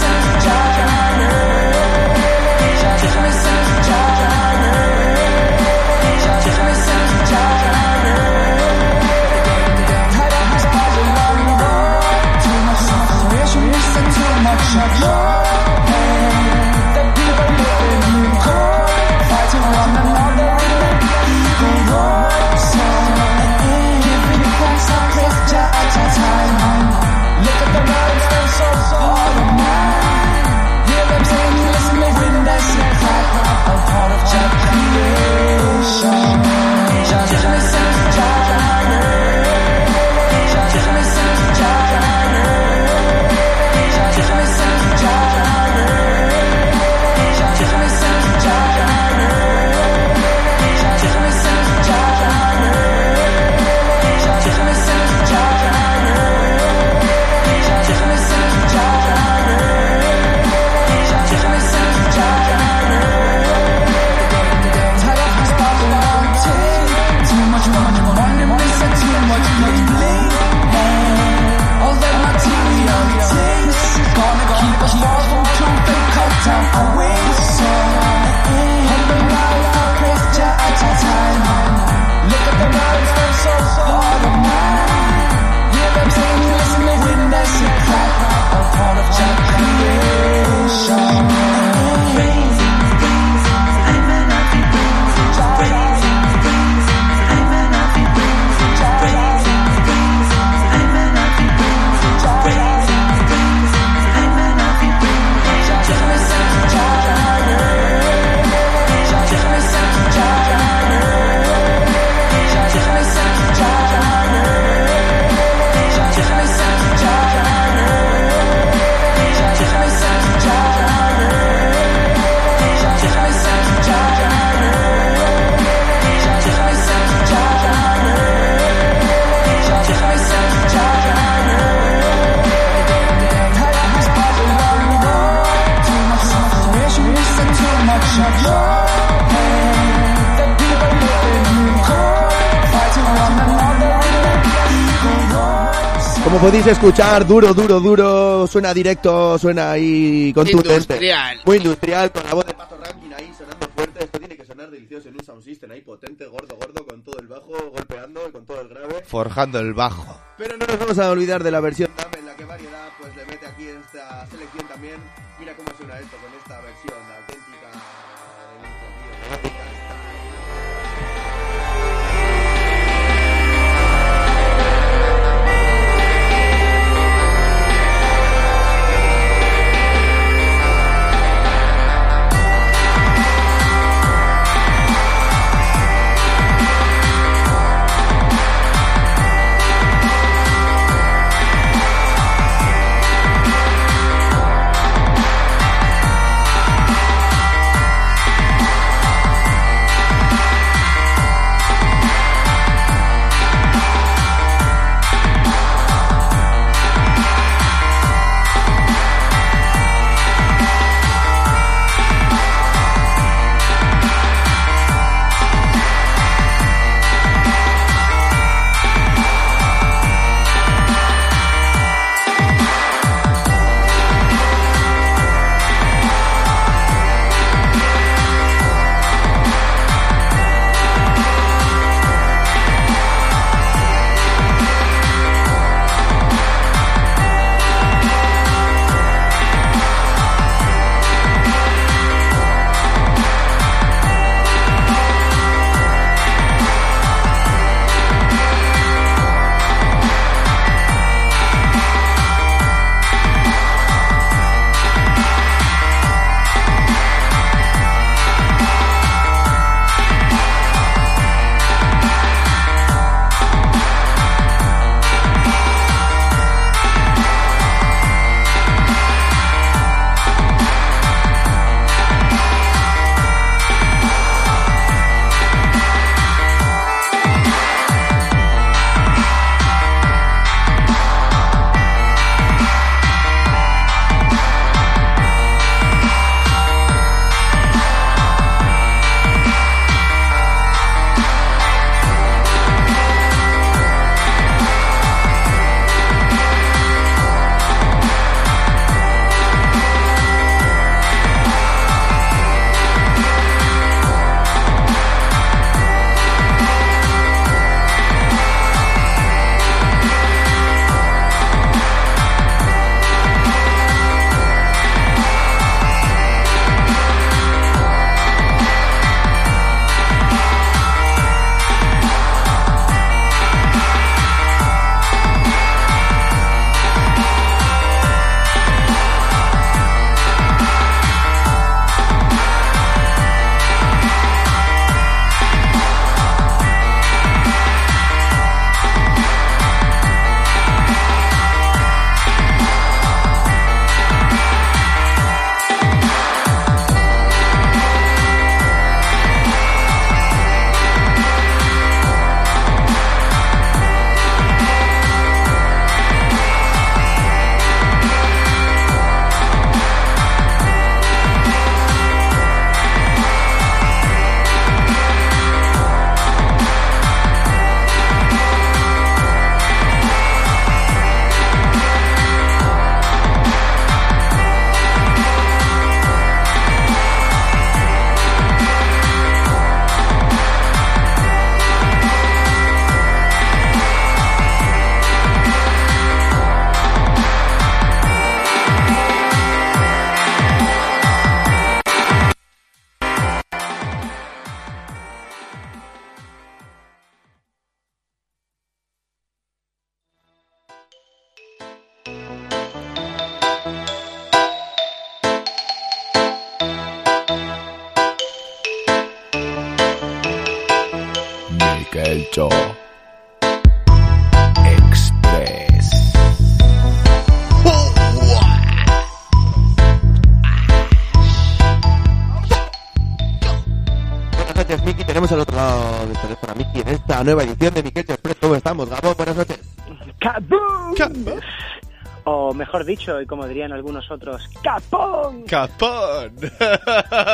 Just Como podéis escuchar, duro, duro, duro, suena directo, suena ahí contundente. Industrial. Muy industrial, con la voz de Pato Rankin ahí sonando fuerte. Esto tiene que sonar delicioso en un sound system ahí potente, gordo, gordo, con todo el bajo golpeando y con todo el grave. Forjando el bajo. Pero no nos vamos a olvidar de la versión Dame, en la que Variedad pues le mete aquí esta selección también. Mira cómo suena esto con esta versión auténtica de nuestro tío. Miquel Cho Express. Buenas noches, Miki. Tenemos al otro lado del teléfono a Miki en esta nueva edición de Miquel Cho Express. ¿Cómo estamos, Gabo? Buenas noches. ¡Kaboom! ¡Capón! O mejor dicho, y como dirían algunos otros, ¡Capón! ¡Capón!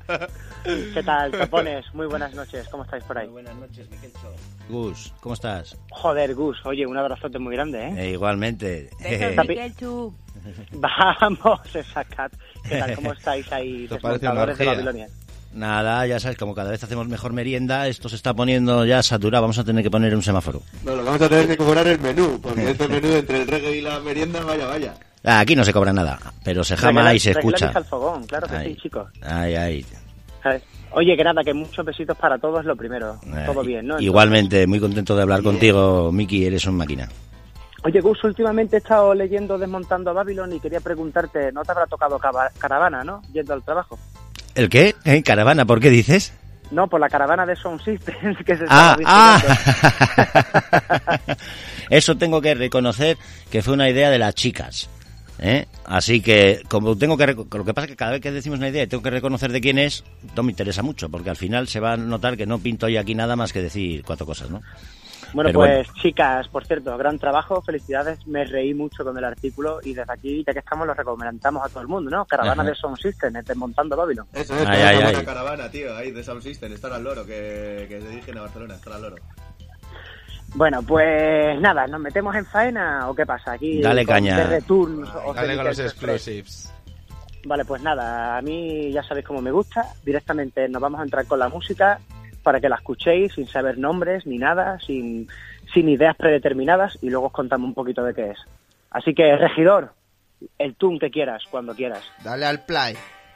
¿Qué tal, tapones? Muy buenas noches, ¿cómo estáis por ahí? Muy buenas noches, Miquelcho. Gus, ¿cómo estás? Joder, Gus, oye, un abrazote muy grande, ¿eh? eh igualmente. Miquelchu. Vamos, esa Cat. ¿Qué tal, cómo estáis ahí, desmontadores de Babilonia? Nada, ya sabes, como cada vez hacemos mejor merienda, esto se está poniendo ya saturado, vamos a tener que poner un semáforo. No, lo que vamos a tener que cobrar el menú, porque este menú entre el reggae y la merienda, vaya, vaya. Ah, aquí no se cobra nada, pero se jama Regla, y se escucha. Al fogón, claro que ay, sí, chicos. Ay, ay. Oye, que nada, que muchos besitos para todos, lo primero. Ay, todo bien, ¿no? Entonces, igualmente, muy contento de hablar bien contigo, Miki, eres un máquina. Oye, Gus, últimamente he estado leyendo Desmontando a Babylon y quería preguntarte, ¿no te habrá tocado caravana, no? Yendo al trabajo. ¿El qué? ¿Eh? ¿Caravana? ¿Por qué dices? No, por la caravana de Sound Systems que se ah, estaba ah. Eso tengo que reconocer que fue una idea de las chicas, ¿eh? Así que, como tengo que lo que pasa es que cada vez que decimos una idea y tengo que reconocer de quién es, no me interesa mucho, porque al final se va a notar que no pinto hoy aquí nada más que decir cuatro cosas, ¿no? Bueno, Pero pues bueno. Chicas, por cierto, gran trabajo, felicidades, me reí mucho con el artículo y desde aquí, ya que estamos, lo recomendamos a todo el mundo, ¿no? Caravana Ajá. de Sound System, Desmontando Babylon. Eso es, ay, ay, una ay. caravana, tío, ahí de Sound System, estar al loro, que, que se dirigen a Barcelona, estar al loro. Bueno, pues nada, ¿nos metemos en faena o qué pasa? Aquí dale caña. Returns, ay, dale con los exclusives. Vale, pues nada, a mí ya sabéis cómo me gusta, directamente nos vamos a entrar con la música para que la escuchéis sin saber nombres ni nada, sin, sin ideas predeterminadas y luego os contamos un poquito de qué es. Así que, regidor, el tune que quieras, cuando quieras. Dale al play.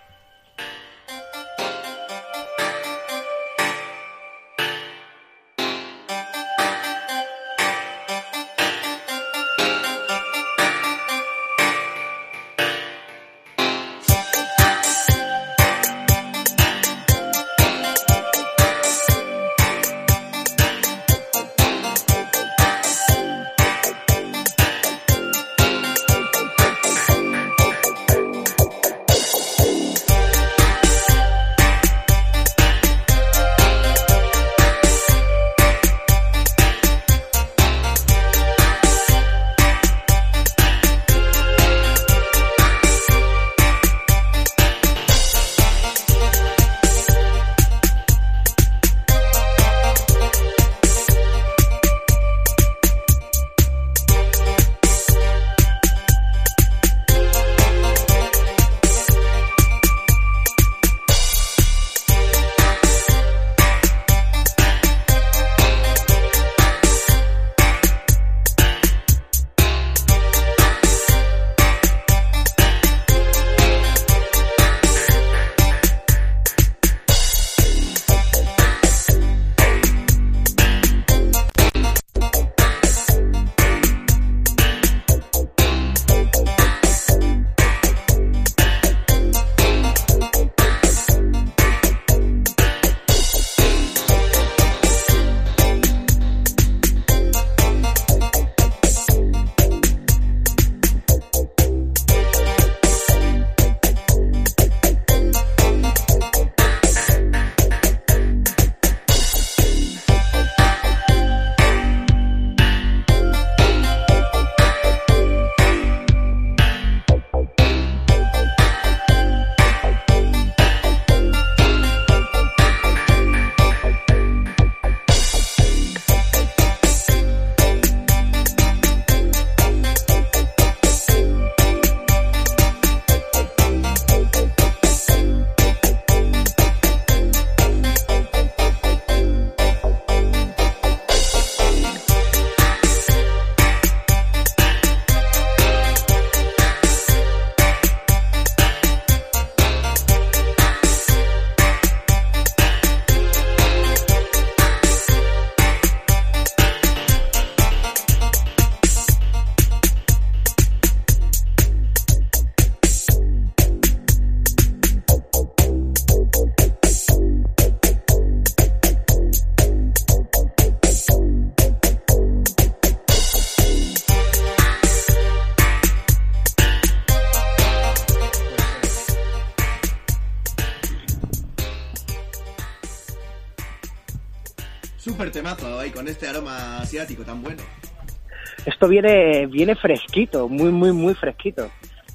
Súper temazo ahí con este aroma asiático tan bueno. Esto viene viene fresquito, muy, muy, muy fresquito.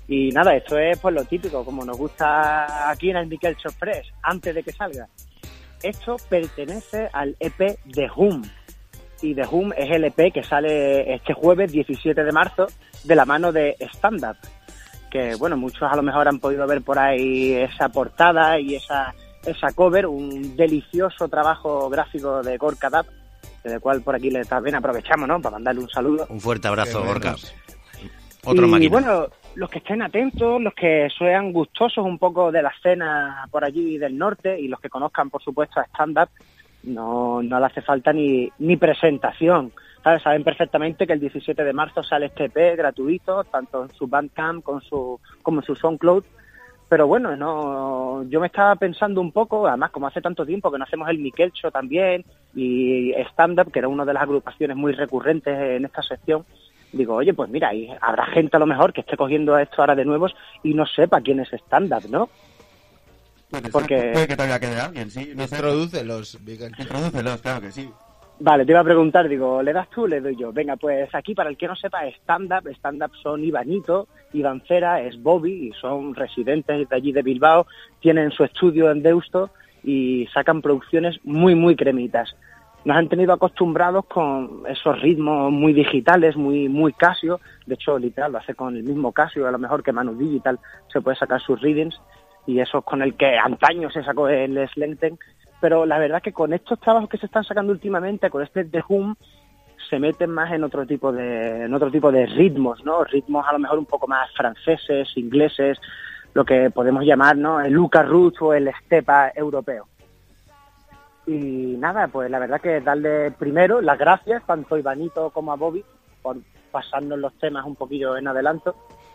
Y nada, esto es pues lo típico, como nos gusta aquí en el Miquel Express, antes de que salga. Esto pertenece al E P The Hum. Y The Hum es el E P que sale este jueves diecisiete de marzo de la mano de Stand Up. Que bueno, muchos a lo mejor han podido ver por ahí esa portada y esa esa cover, un delicioso trabajo gráfico de Gorka Dab, del cual por aquí le también aprovechamos, ¿no?, para mandarle un saludo. Un fuerte abrazo, Gorka. Otro y máquina. Bueno, los que estén atentos, los que sean gustosos un poco de la escena por allí del norte y los que conozcan, por supuesto, a Stand Up, no, no le hace falta ni, ni presentación. ¿Sabes? Saben perfectamente que el diecisiete de marzo sale este E P gratuito, tanto en su Bandcamp como, su, como en su SoundCloud. Pero bueno, no, yo me estaba pensando un poco, además como hace tanto tiempo que no hacemos el Miquel Show también, y Stand Up, que era una de las agrupaciones muy recurrentes en esta sección, digo, oye, pues mira, y habrá gente a lo mejor que esté cogiendo esto ahora de nuevos y no sepa quién es Stand Up, ¿no? Puede Porque ser, puede que todavía quede alguien, sí. No sé. Introdúcelos, Miquel. Introdúcelos, claro que sí. Vale, te iba a preguntar, digo, ¿le das tú o le doy yo? Venga, pues aquí, para el que no sepa, Stand Up, Stand Up son Ivanito, Iván Cera, es Bobby, y son residentes de allí de Bilbao, tienen su estudio en Deusto y sacan producciones muy, muy cremitas. Nos han tenido acostumbrados con esos ritmos muy digitales, muy muy Casio, de hecho, literal, lo hace con el mismo Casio, a lo mejor que Manu Digital se puede sacar sus readings, y eso es con el que antaño se sacó el Slenten. Pero la verdad que con estos trabajos que se están sacando últimamente, con este The Hum, se meten más en otro tipo de en otro tipo de ritmos, ¿no? Ritmos a lo mejor un poco más franceses, ingleses, lo que podemos llamar, ¿no?, el Luca Roots o el Stepa europeo. Y nada, pues la verdad que darle primero las gracias tanto a Ivanito como a Bobby por pasarnos los temas un poquillo en adelanto.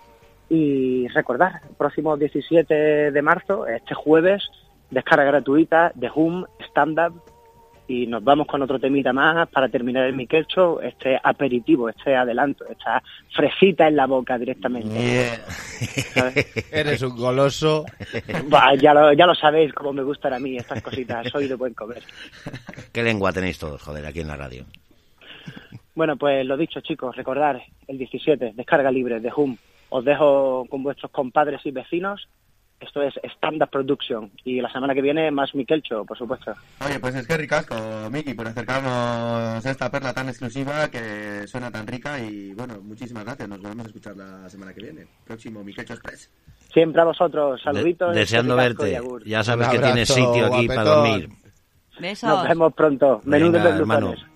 Y recordar, el próximo diecisiete de marzo, este jueves, descarga gratuita de Hum, Stand Up, y nos vamos con otro temita más para terminar el Miquel Show, este aperitivo, este adelanto, esta fresita en la boca directamente. Yeah. Eres un goloso. Bah, ya, lo, ya lo sabéis cómo me gustan a mí estas cositas, soy de buen comer. ¿Qué lengua tenéis todos, joder, aquí en la radio? Bueno, pues lo dicho, chicos, recordar, el diecisiete, descarga libre de Hum. Os dejo con vuestros compadres y vecinos. Esto es Stand Up Production. Y la semana que viene más Miquel Show, por supuesto. Oye, pues es que ricasco, Miki, por acercarnos a esta perla tan exclusiva que suena tan rica. Y bueno, muchísimas gracias. Nos volvemos a escuchar la semana que viene. Próximo Miquel Show Express. Siempre a vosotros. Saluditos. De- deseando verte. Ya sabes que tienes sitio aquí para dormir. Besos. Nos vemos pronto. Menú de Venga, hermano. merluzones.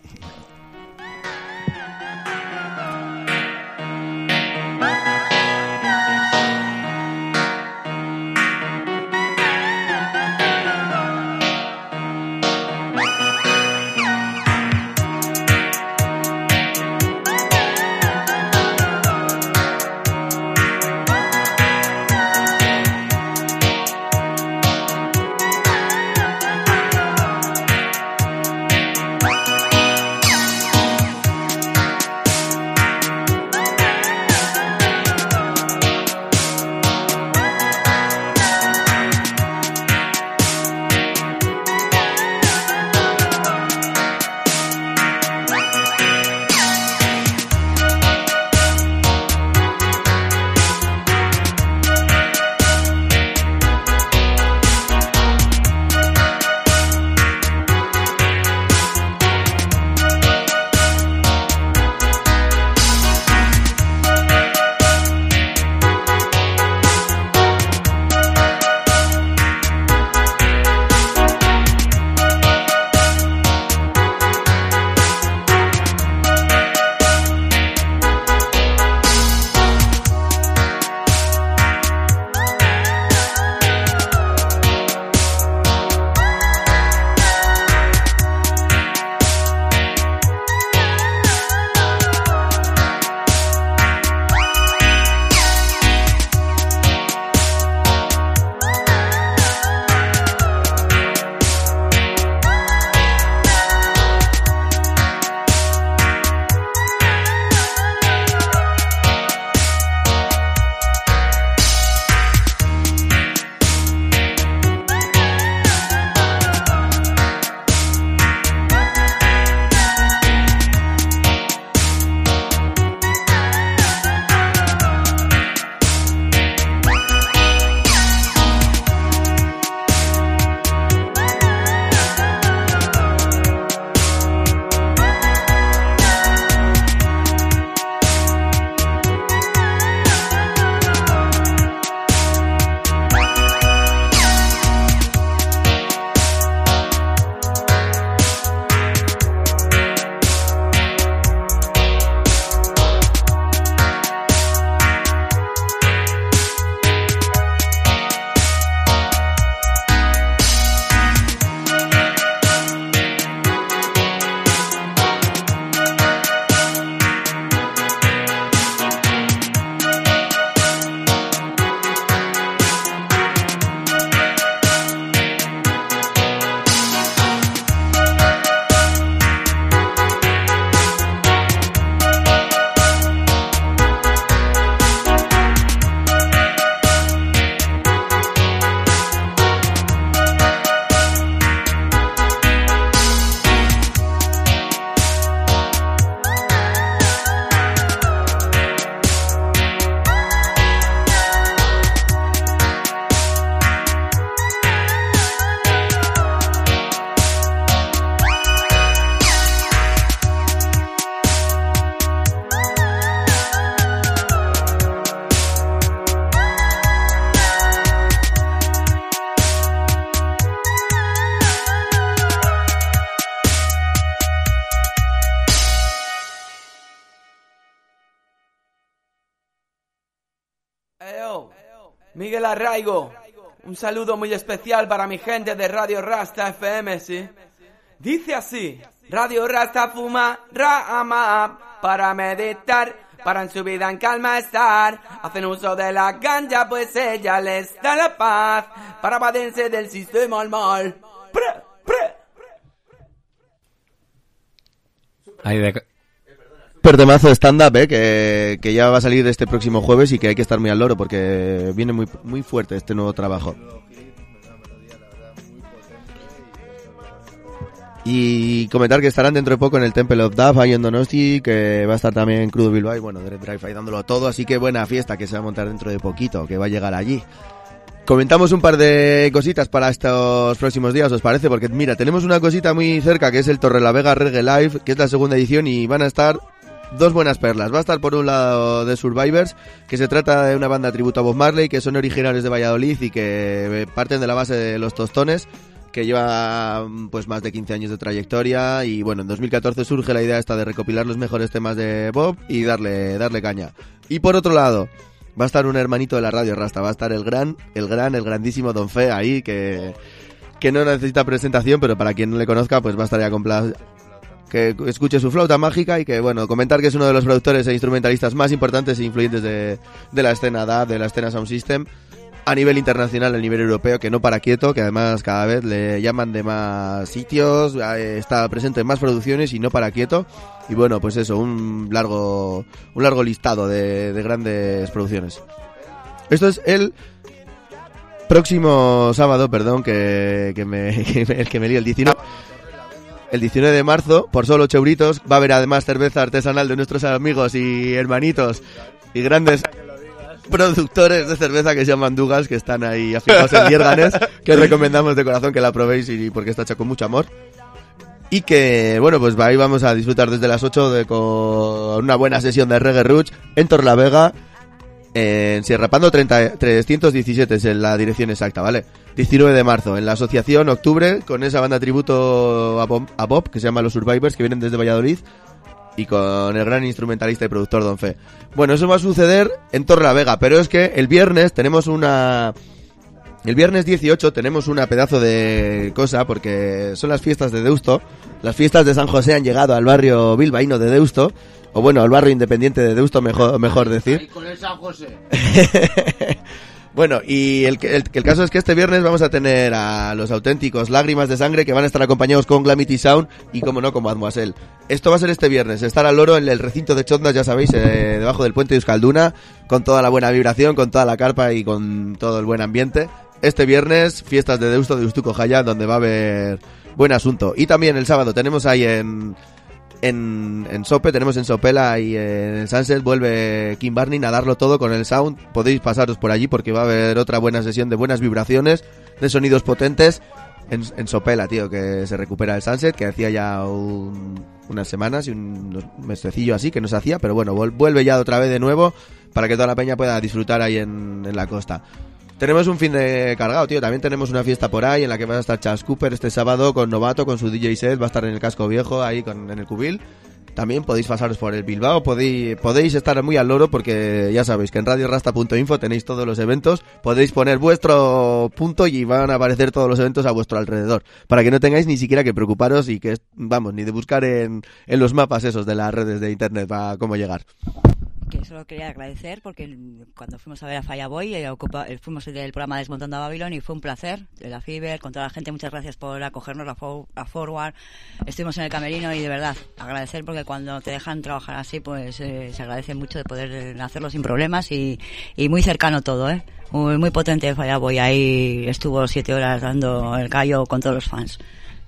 Miguel Arraigo. Un saludo muy especial para mi gente de Radio Rasta F M, ¿sí? Dice así: Radio Rasta fuma rama para meditar, para en su vida en calma estar. Hacen uso de la ganja pues ella les da la paz, para evadirse del sistema al mal. ¡Pre, pre! Ahí de... Pertemazo stand-up, eh, que, que ya va a salir este próximo jueves y que hay que estar muy al loro porque viene muy, muy fuerte este nuevo trabajo. Y comentar que estarán dentro de poco en el Temple of Dub ahí en Donosti, que va a estar también Crudo Bilbao y bueno, Drive ahí dándolo todo, así que buena fiesta que se va a montar dentro de poquito, que va a llegar allí. Comentamos un par de cositas para estos próximos días, ¿os parece? Porque mira, tenemos una cosita muy cerca que es el Torrelavega Reggae Live, que es la segunda edición y van a estar dos buenas perlas. Va a estar por un lado The Survivors, que se trata de una banda tributo a Bob Marley, que son originarios de Valladolid y que parten de la base de Los Tostones, que lleva pues más de quince años de trayectoria y bueno, en dos mil catorce surge la idea esta de recopilar los mejores temas de Bob y darle darle caña. Y por otro lado, va a estar un hermanito de la radio Rasta, va a estar el gran, el gran, el grandísimo Don Fe ahí, que, que no necesita presentación, pero para quien no le conozca, pues va a estar ya con pla- que escuche su flauta mágica y que, bueno, comentar que es uno de los productores e instrumentalistas más importantes e influyentes de, de la escena D A B, de la escena Sound System, a nivel internacional, a nivel europeo, que no para quieto, que además cada vez le llaman de más sitios, está presente en más producciones y no para quieto. Y bueno, pues eso, un largo un largo listado de, de grandes producciones. Esto es el próximo sábado, perdón, que, que me, que me, el que me lío, el diecinueve. El diecinueve de marzo, por solo ocho euritos, va a haber además cerveza artesanal de nuestros amigos y hermanitos y grandes productores de cerveza que se llaman Dugas, que están ahí afijados en Diérganes, que os recomendamos de corazón que la probéis y porque está hecha con mucho amor. Y que, bueno, pues ahí vamos a disfrutar desde las ocho de, con una buena sesión de Reggae Roots en Torrelavega, en Sierra Pando trescientos diecisiete es la dirección exacta, ¿vale? diecinueve de marzo, en la asociación Octubre, con esa banda tributo a Bob, a Bob, que se llama Los Survivors, que vienen desde Valladolid, y con el gran instrumentalista y productor Don Fe. Bueno, eso va a suceder en Torrelavega, pero es que el viernes tenemos una... El viernes dieciocho tenemos una pedazo de cosa, porque son las fiestas de Deusto. Las fiestas de San José han llegado al barrio bilbaíno de Deusto, o bueno, al barrio independiente de Deusto, mejor, mejor decir. Ahí con el San José. Bueno, y el, el, el caso es que este viernes vamos a tener a los auténticos Lágrimas de Sangre, que van a estar acompañados con Glamity Sound y, como no, con Mademoiselle. Esto va a ser este viernes, estar al loro en el recinto de Chondas, ya sabéis, eh, debajo del puente de Euskalduna, con toda la buena vibración, con toda la carpa y con todo el buen ambiente. Este viernes, fiestas de Deusto de Eustuco Jaya, donde va a haber buen asunto. Y también el sábado tenemos ahí en... En, en Sope, tenemos en Sopela y en el Sunset vuelve Kim Barney a darlo todo con el sound. Podéis pasaros por allí porque va a haber otra buena sesión de buenas vibraciones, de sonidos potentes en, en Sopela, tío, que se recupera el Sunset, que hacía ya un, unas semanas y un mesecillo así que no se hacía, pero bueno, vuelve ya otra vez de nuevo para que toda la peña pueda disfrutar ahí en, en la costa. Tenemos un fin de cargado, tío. También tenemos una fiesta por ahí en la que va a estar Chas Cooper este sábado con Novato, con su D J set. Va a estar en el Casco Viejo, ahí con, en el Cubil. También podéis pasaros por el Bilbao. Podéis, podéis estar muy al loro porque ya sabéis que en radio rasta punto info tenéis todos los eventos. Podéis poner vuestro punto y van a aparecer todos los eventos a vuestro alrededor. Para que no tengáis ni siquiera que preocuparos y que, vamos, ni de buscar en, en los mapas esos de las redes de internet para cómo llegar. Que solo quería agradecer porque cuando fuimos a ver a Fireboy eh, ocupa, eh, fuimos del programa Desmontando a Babylon y fue un placer, de la Fiber, con toda la gente. Muchas gracias por acogernos a, for, a Forward. Estuvimos en el camerino y de verdad agradecer porque cuando te dejan trabajar así pues eh, se agradece mucho de poder hacerlo sin problemas y, y muy cercano todo, eh muy, muy potente Fireboy. Ahí estuvo siete horas dando el callo con todos los fans.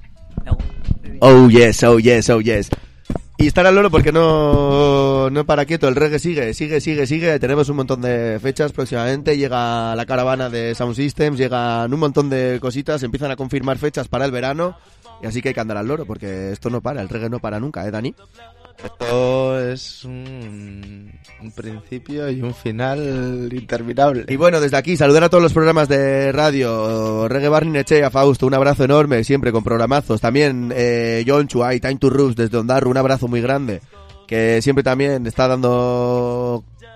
Oh yes, oh yes, oh yes. Y estar al loro porque no, no para quieto, el reggae sigue, sigue, sigue, sigue. Tenemos un montón de fechas próximamente, llega la caravana de Sound Systems, llegan un montón de cositas, empiezan a confirmar fechas para el verano. Y así que hay que andar al loro porque esto no para, el reggae no para nunca, ¿eh, Dani? Esto es un, un principio y un final interminable. Y bueno, desde aquí saludar a todos los programas de radio, Reggae Barney Nechea, Fausto, un abrazo enorme, siempre con programazos. También eh, John Chuay, Time to Roots desde Ondarru, un abrazo muy grande, que siempre también está dando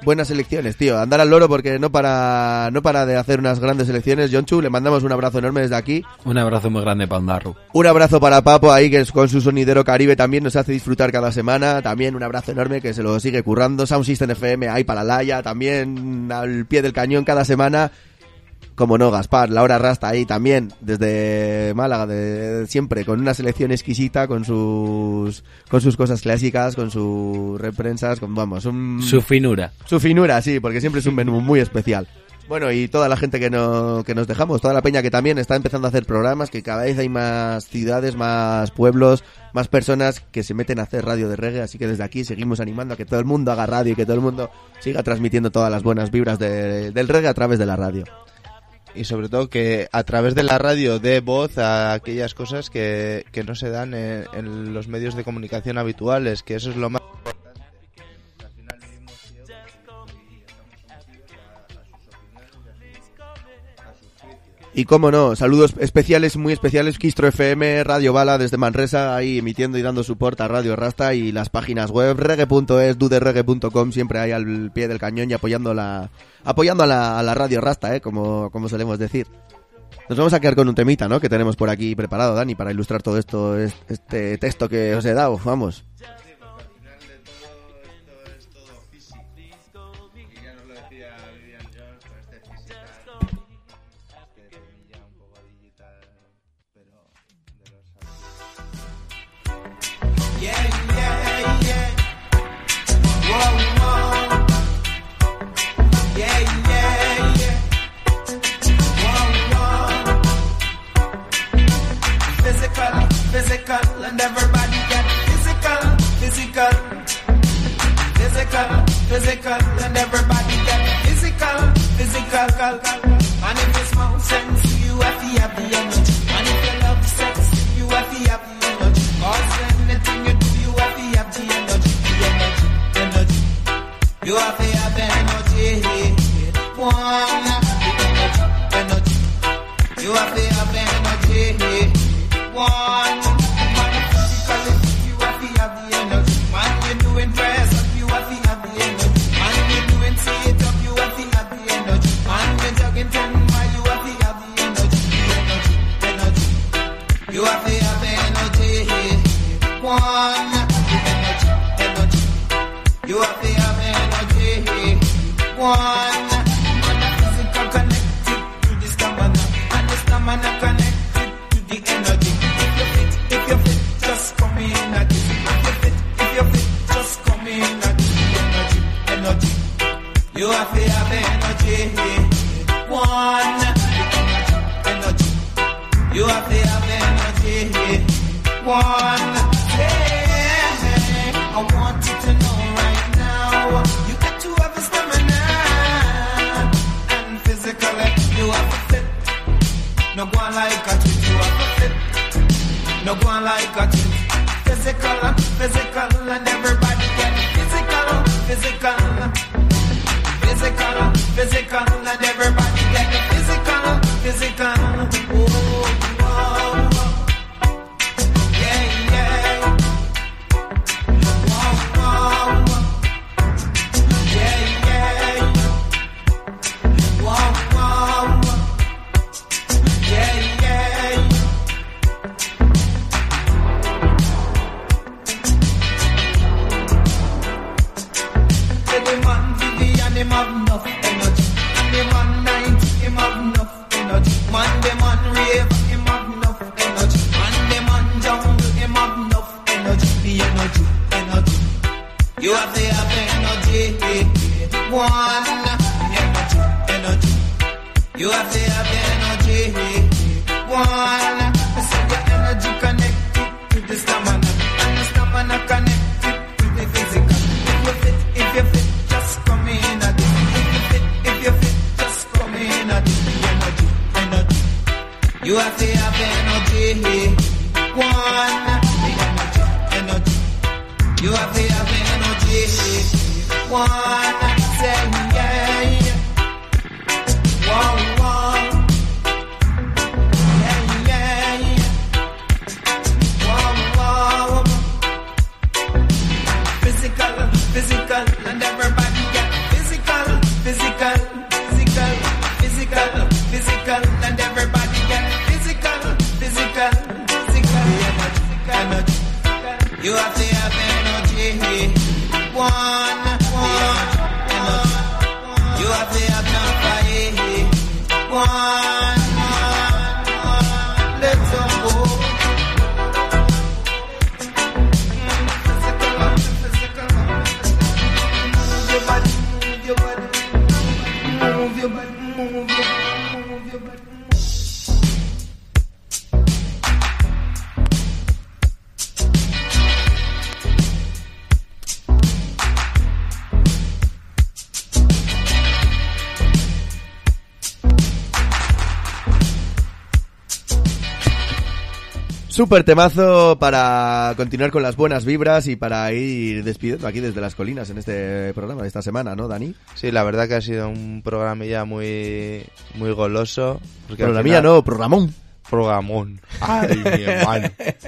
buenas selecciones, tío. Andar al loro porque no para no para de hacer unas grandes selecciones. Jonchu, le mandamos un abrazo enorme desde aquí. Un abrazo muy grande para Ondarru. Un abrazo para Papo ahí, que es con su sonidero Caribe también nos hace disfrutar cada semana. También un abrazo enorme, que se lo sigue currando. Sound System F M ahí para la Laia, también al pie del cañón cada semana. Como no, Gaspar, la hora rasta ahí también, desde Málaga, de, de siempre, con una selección exquisita, con sus con sus cosas clásicas, con sus reprensas, con, vamos, un... Su finura. Su finura, sí, porque siempre es un menú muy especial. Bueno, y toda la gente que, no, que nos dejamos, toda la peña que también está empezando a hacer programas, que cada vez hay más ciudades, más pueblos, más personas que se meten a hacer radio de reggae, así que desde aquí seguimos animando a que todo el mundo haga radio y que todo el mundo siga transmitiendo todas las buenas vibras de, del reggae a través de la radio. Y sobre todo que a través de la radio dé voz a aquellas cosas que, que no se dan en, en los medios de comunicación habituales, que eso es lo más importante. Al final vivimos ciegos y estamos sometidos a, a sus opiniones, a sus juicios. Y cómo no, saludos especiales, muy especiales, Quistro F M, Radio Bala desde Manresa, ahí emitiendo y dando soporte a Radio Rasta, y las páginas web, reggae punto es, dudereggae punto com, siempre ahí al pie del cañón y apoyando la apoyando a la, a la Radio Rasta, eh, como, como solemos decir. Nos vamos a quedar con un temita, ¿no?, que tenemos por aquí preparado, Dani, para ilustrar todo esto, este texto que os he dado, vamos. Physical, and everybody get physical, physical, physical, physical, and everybody get physical, physical. And if you smoke sense, you have to have the energy. And if you love sex, you have to have the energy. Cause anything you do, you have to have the energy, the energy, energy. You have to have energy. One, energy, energy. You have to have energy. One, man, physically, you have to have the energy. Man, you're doing press up, you have to have the energy. Man, you're doing sit up, you have to have the energy. Man, you're jogging ten miles, you have to have the energy. The energy, energy. You have to have the energy. One, energy, energy. You have to have the energy. One, man, physical connected to the stamina, and the stamina connected to the energy. If you're fit, just come in at this. If you're fit, if you're fit, just come in at this. Energy, energy. You have to have energy. One, energy, energy. You have to have energy. One, hey, I want you to know right now, you got to have a stamina and physically you have to fit. No go on like a trick, you have to fit. No go on like a trick. Physical, physical, and everybody get physical, physical, physical, physical, and everybody get physical, physical. Oh, wow, yeah, yeah. Wow, wow, yeah, yeah. Wow, wow, yeah, yeah. The man Vivian, him have enough energy. And the man ninety, him have enough energy. Man, the man rave, him have enough energy. And the man jungle, him have enough energy. The energy, energy. You have to have energy. One, energy, energy. You have to have energy. One, so the energy connected to the stamina, and the stamina connected to the physical. If you're fit, if you're fit, just come in at this. If you're fit, if you're fit, just come in at this. Energy, energy. You have to have energy. One, energy, energy. You have to have energy. One, say yeah, yeah. Wow, wow. Yeah, yeah, yeah. Wow, wow. Physical, physical, and everybody get physical. Súper temazo para continuar con las buenas vibras y para ir despidiendo aquí desde las colinas en este programa de esta semana, ¿no, Dani? Sí, la verdad que ha sido un programilla muy muy goloso. Programilla final... no, programón. Programón. Ay, mi hermano.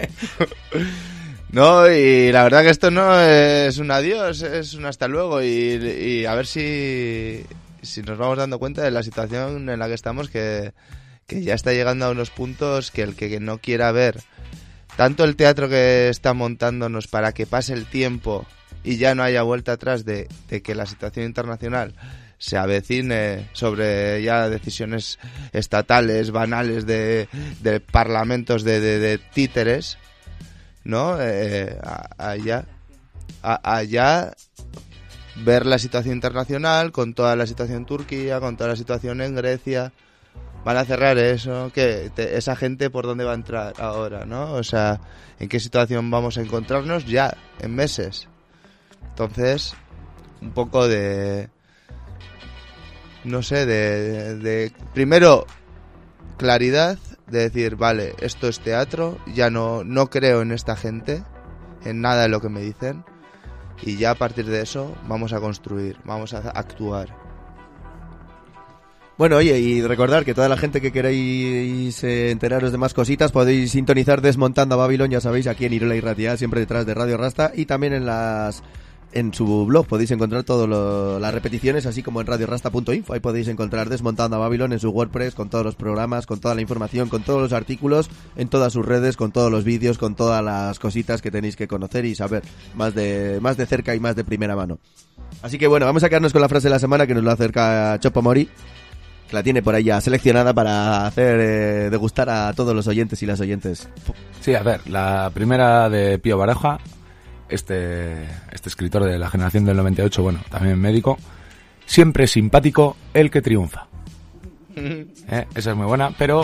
No, y la verdad que esto no es un adiós, es un hasta luego y, y a ver si, si nos vamos dando cuenta de la situación en la que estamos, que, que ya está llegando a unos puntos que el que no quiera ver tanto el teatro que está montándonos para que pase el tiempo y ya no haya vuelta atrás de, de que la situación internacional se avecine sobre ya decisiones estatales, banales de, de parlamentos de, de, de títeres, ¿no? Eh, allá, a, allá ver la situación internacional con toda la situación en Turquía, con toda la situación en Grecia. Van a cerrar eso, que te, esa gente por dónde va a entrar ahora, ¿no? O sea, ¿en qué situación vamos a encontrarnos ya en meses? Entonces, un poco de, no sé, de, de primero claridad, de decir, vale, esto es teatro, ya no no creo en esta gente, en nada de lo que me dicen, y ya a partir de eso vamos a construir, vamos a actuar. Bueno, oye, y recordar que toda la gente que queráis eh, enteraros de más cositas podéis sintonizar Desmontando a Babilón, ya sabéis, aquí en Irola y Ratia, siempre detrás de Radio Rasta, y también en las en su blog podéis encontrar todas las repeticiones, así como en radio rasta punto info, ahí podéis encontrar Desmontando a Babilón en su WordPress, con todos los programas, con toda la información, con todos los artículos, en todas sus redes, con todos los vídeos, con todas las cositas que tenéis que conocer y saber más de más de cerca y más de primera mano. Así que bueno, vamos a quedarnos con la frase de la semana que nos lo acerca Chopo Mori, que la tiene por ahí ya seleccionada para hacer eh, degustar a todos los oyentes y las oyentes. Sí, a ver, la primera de Pío Baroja, este, este escritor de la generación del noventa y ocho, bueno, también médico. Siempre simpático el que triunfa. ¿Eh? Esa es muy buena, pero...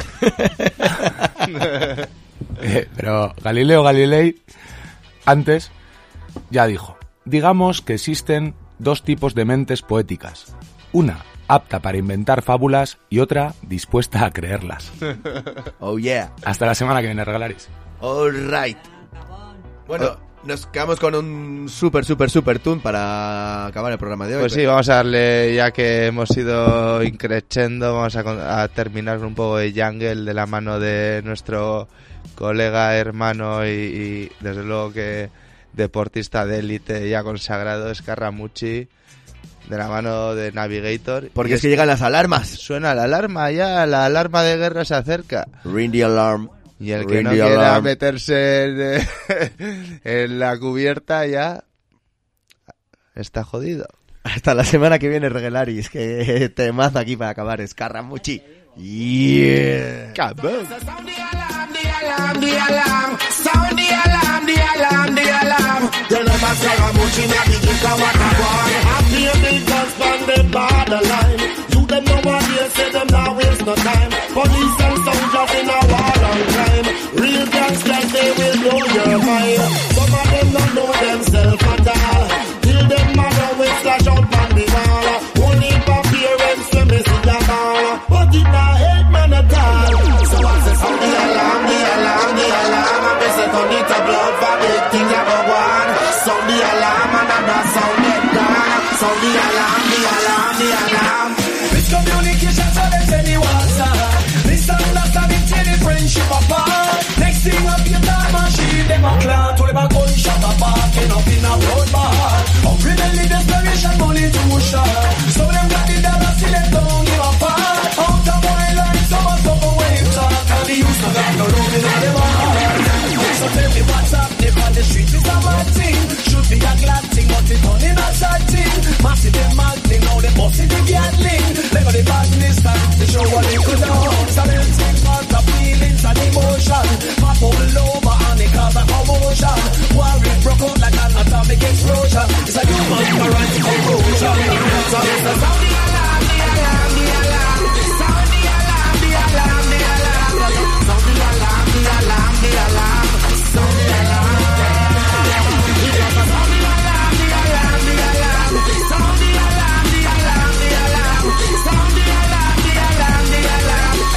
eh, pero Galileo Galilei antes ya dijo, digamos que existen dos tipos de mentes poéticas. Una apta para inventar fábulas y otra dispuesta a creerlas. Oh yeah. Hasta la semana que viene, regalaris. All right. Bueno, oh. nos quedamos con un super, super, super tune para acabar el programa de hoy. Pues sí, vamos a darle, ya que hemos ido increchendo, vamos a, a terminar con un poco de jungle de la mano de nuestro colega, hermano y, y desde luego que deportista de élite ya consagrado, Scaramucci. De la mano de Navigator. Porque es, es que llegan las alarmas. Suena la alarma ya, la alarma de guerra se acerca. Ring the alarm. Y el que Ring no quiera alarm. meterse en, en la cubierta ya está jodido. Hasta la semana que viene, Regelaris, que temazo aquí para acabar. Scaramucci. Yeah. Kaboom. Alarm, the alarm, sound the alarm, the alarm, the alarm. You never Scaramucci, now the kick a what a boy. Happy because from the borderline. You them know what they say, them now waste no time. Police and soldiers in a war on crime. Real gangsters, they will blow your mind. Some of them don't know themselves at all. Till them mother will slash out on the wall. Only for parents when me see the ball. But it not hate man at all. So I say sound the alarm, the alarm, the alarm. I say turn it to blood for big things I go on. Sound the alarm and another sound it down. Sound the alarm, the alarm, the alarm. Miscommunication so they tell you what's up. Misunderstanding till the friendship apart. Next thing up your time machine them a clown. To them a gunshot apart. End up in a bloodbath. Up rebellion, desperation, money too short. So them got the dollar still they don't give a fuck. Out of my life, so much of a way to talk. And the use of that no love in the heart. So tell me what's happening on the street is a bad thing. Should be a glad thing, but it's only not sad thing. Massive them mad thing, now they busting the gatling. They got the badness time to show what they could do. So they'll take part of feelings and emotion. My bubble over and it cause a commotion. War it broke out like an atomic explosion. It's a human right corrosion. So it's the sound the alarm, the alarm, the alarm. Sound the alarm, the alarm, the alarm. Sound the alarm, the alarm, the alarm. Sound the alarm. It's just a sound the alarm, the alarm, the alarm. Sound the alarm, the alarm, the alarm. Sound the alarm, the alarm, the alarm.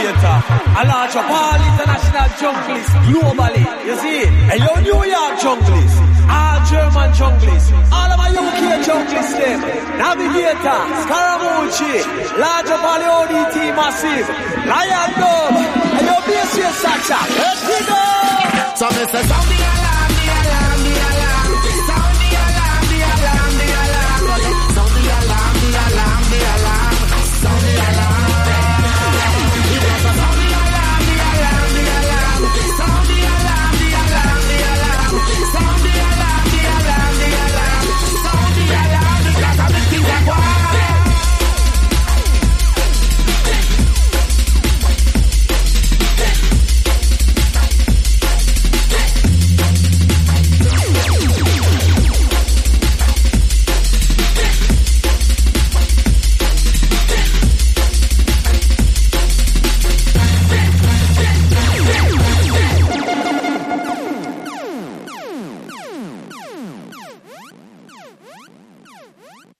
navigator. A large of all international junglists globally. You see it? And your New York junglists, all German junglists, all of my U K junglists them. Navigator, Scaramucci, large of all the O D T massive, Lion Dove, and your B S C Sacha. Let's go! So Mister Zombie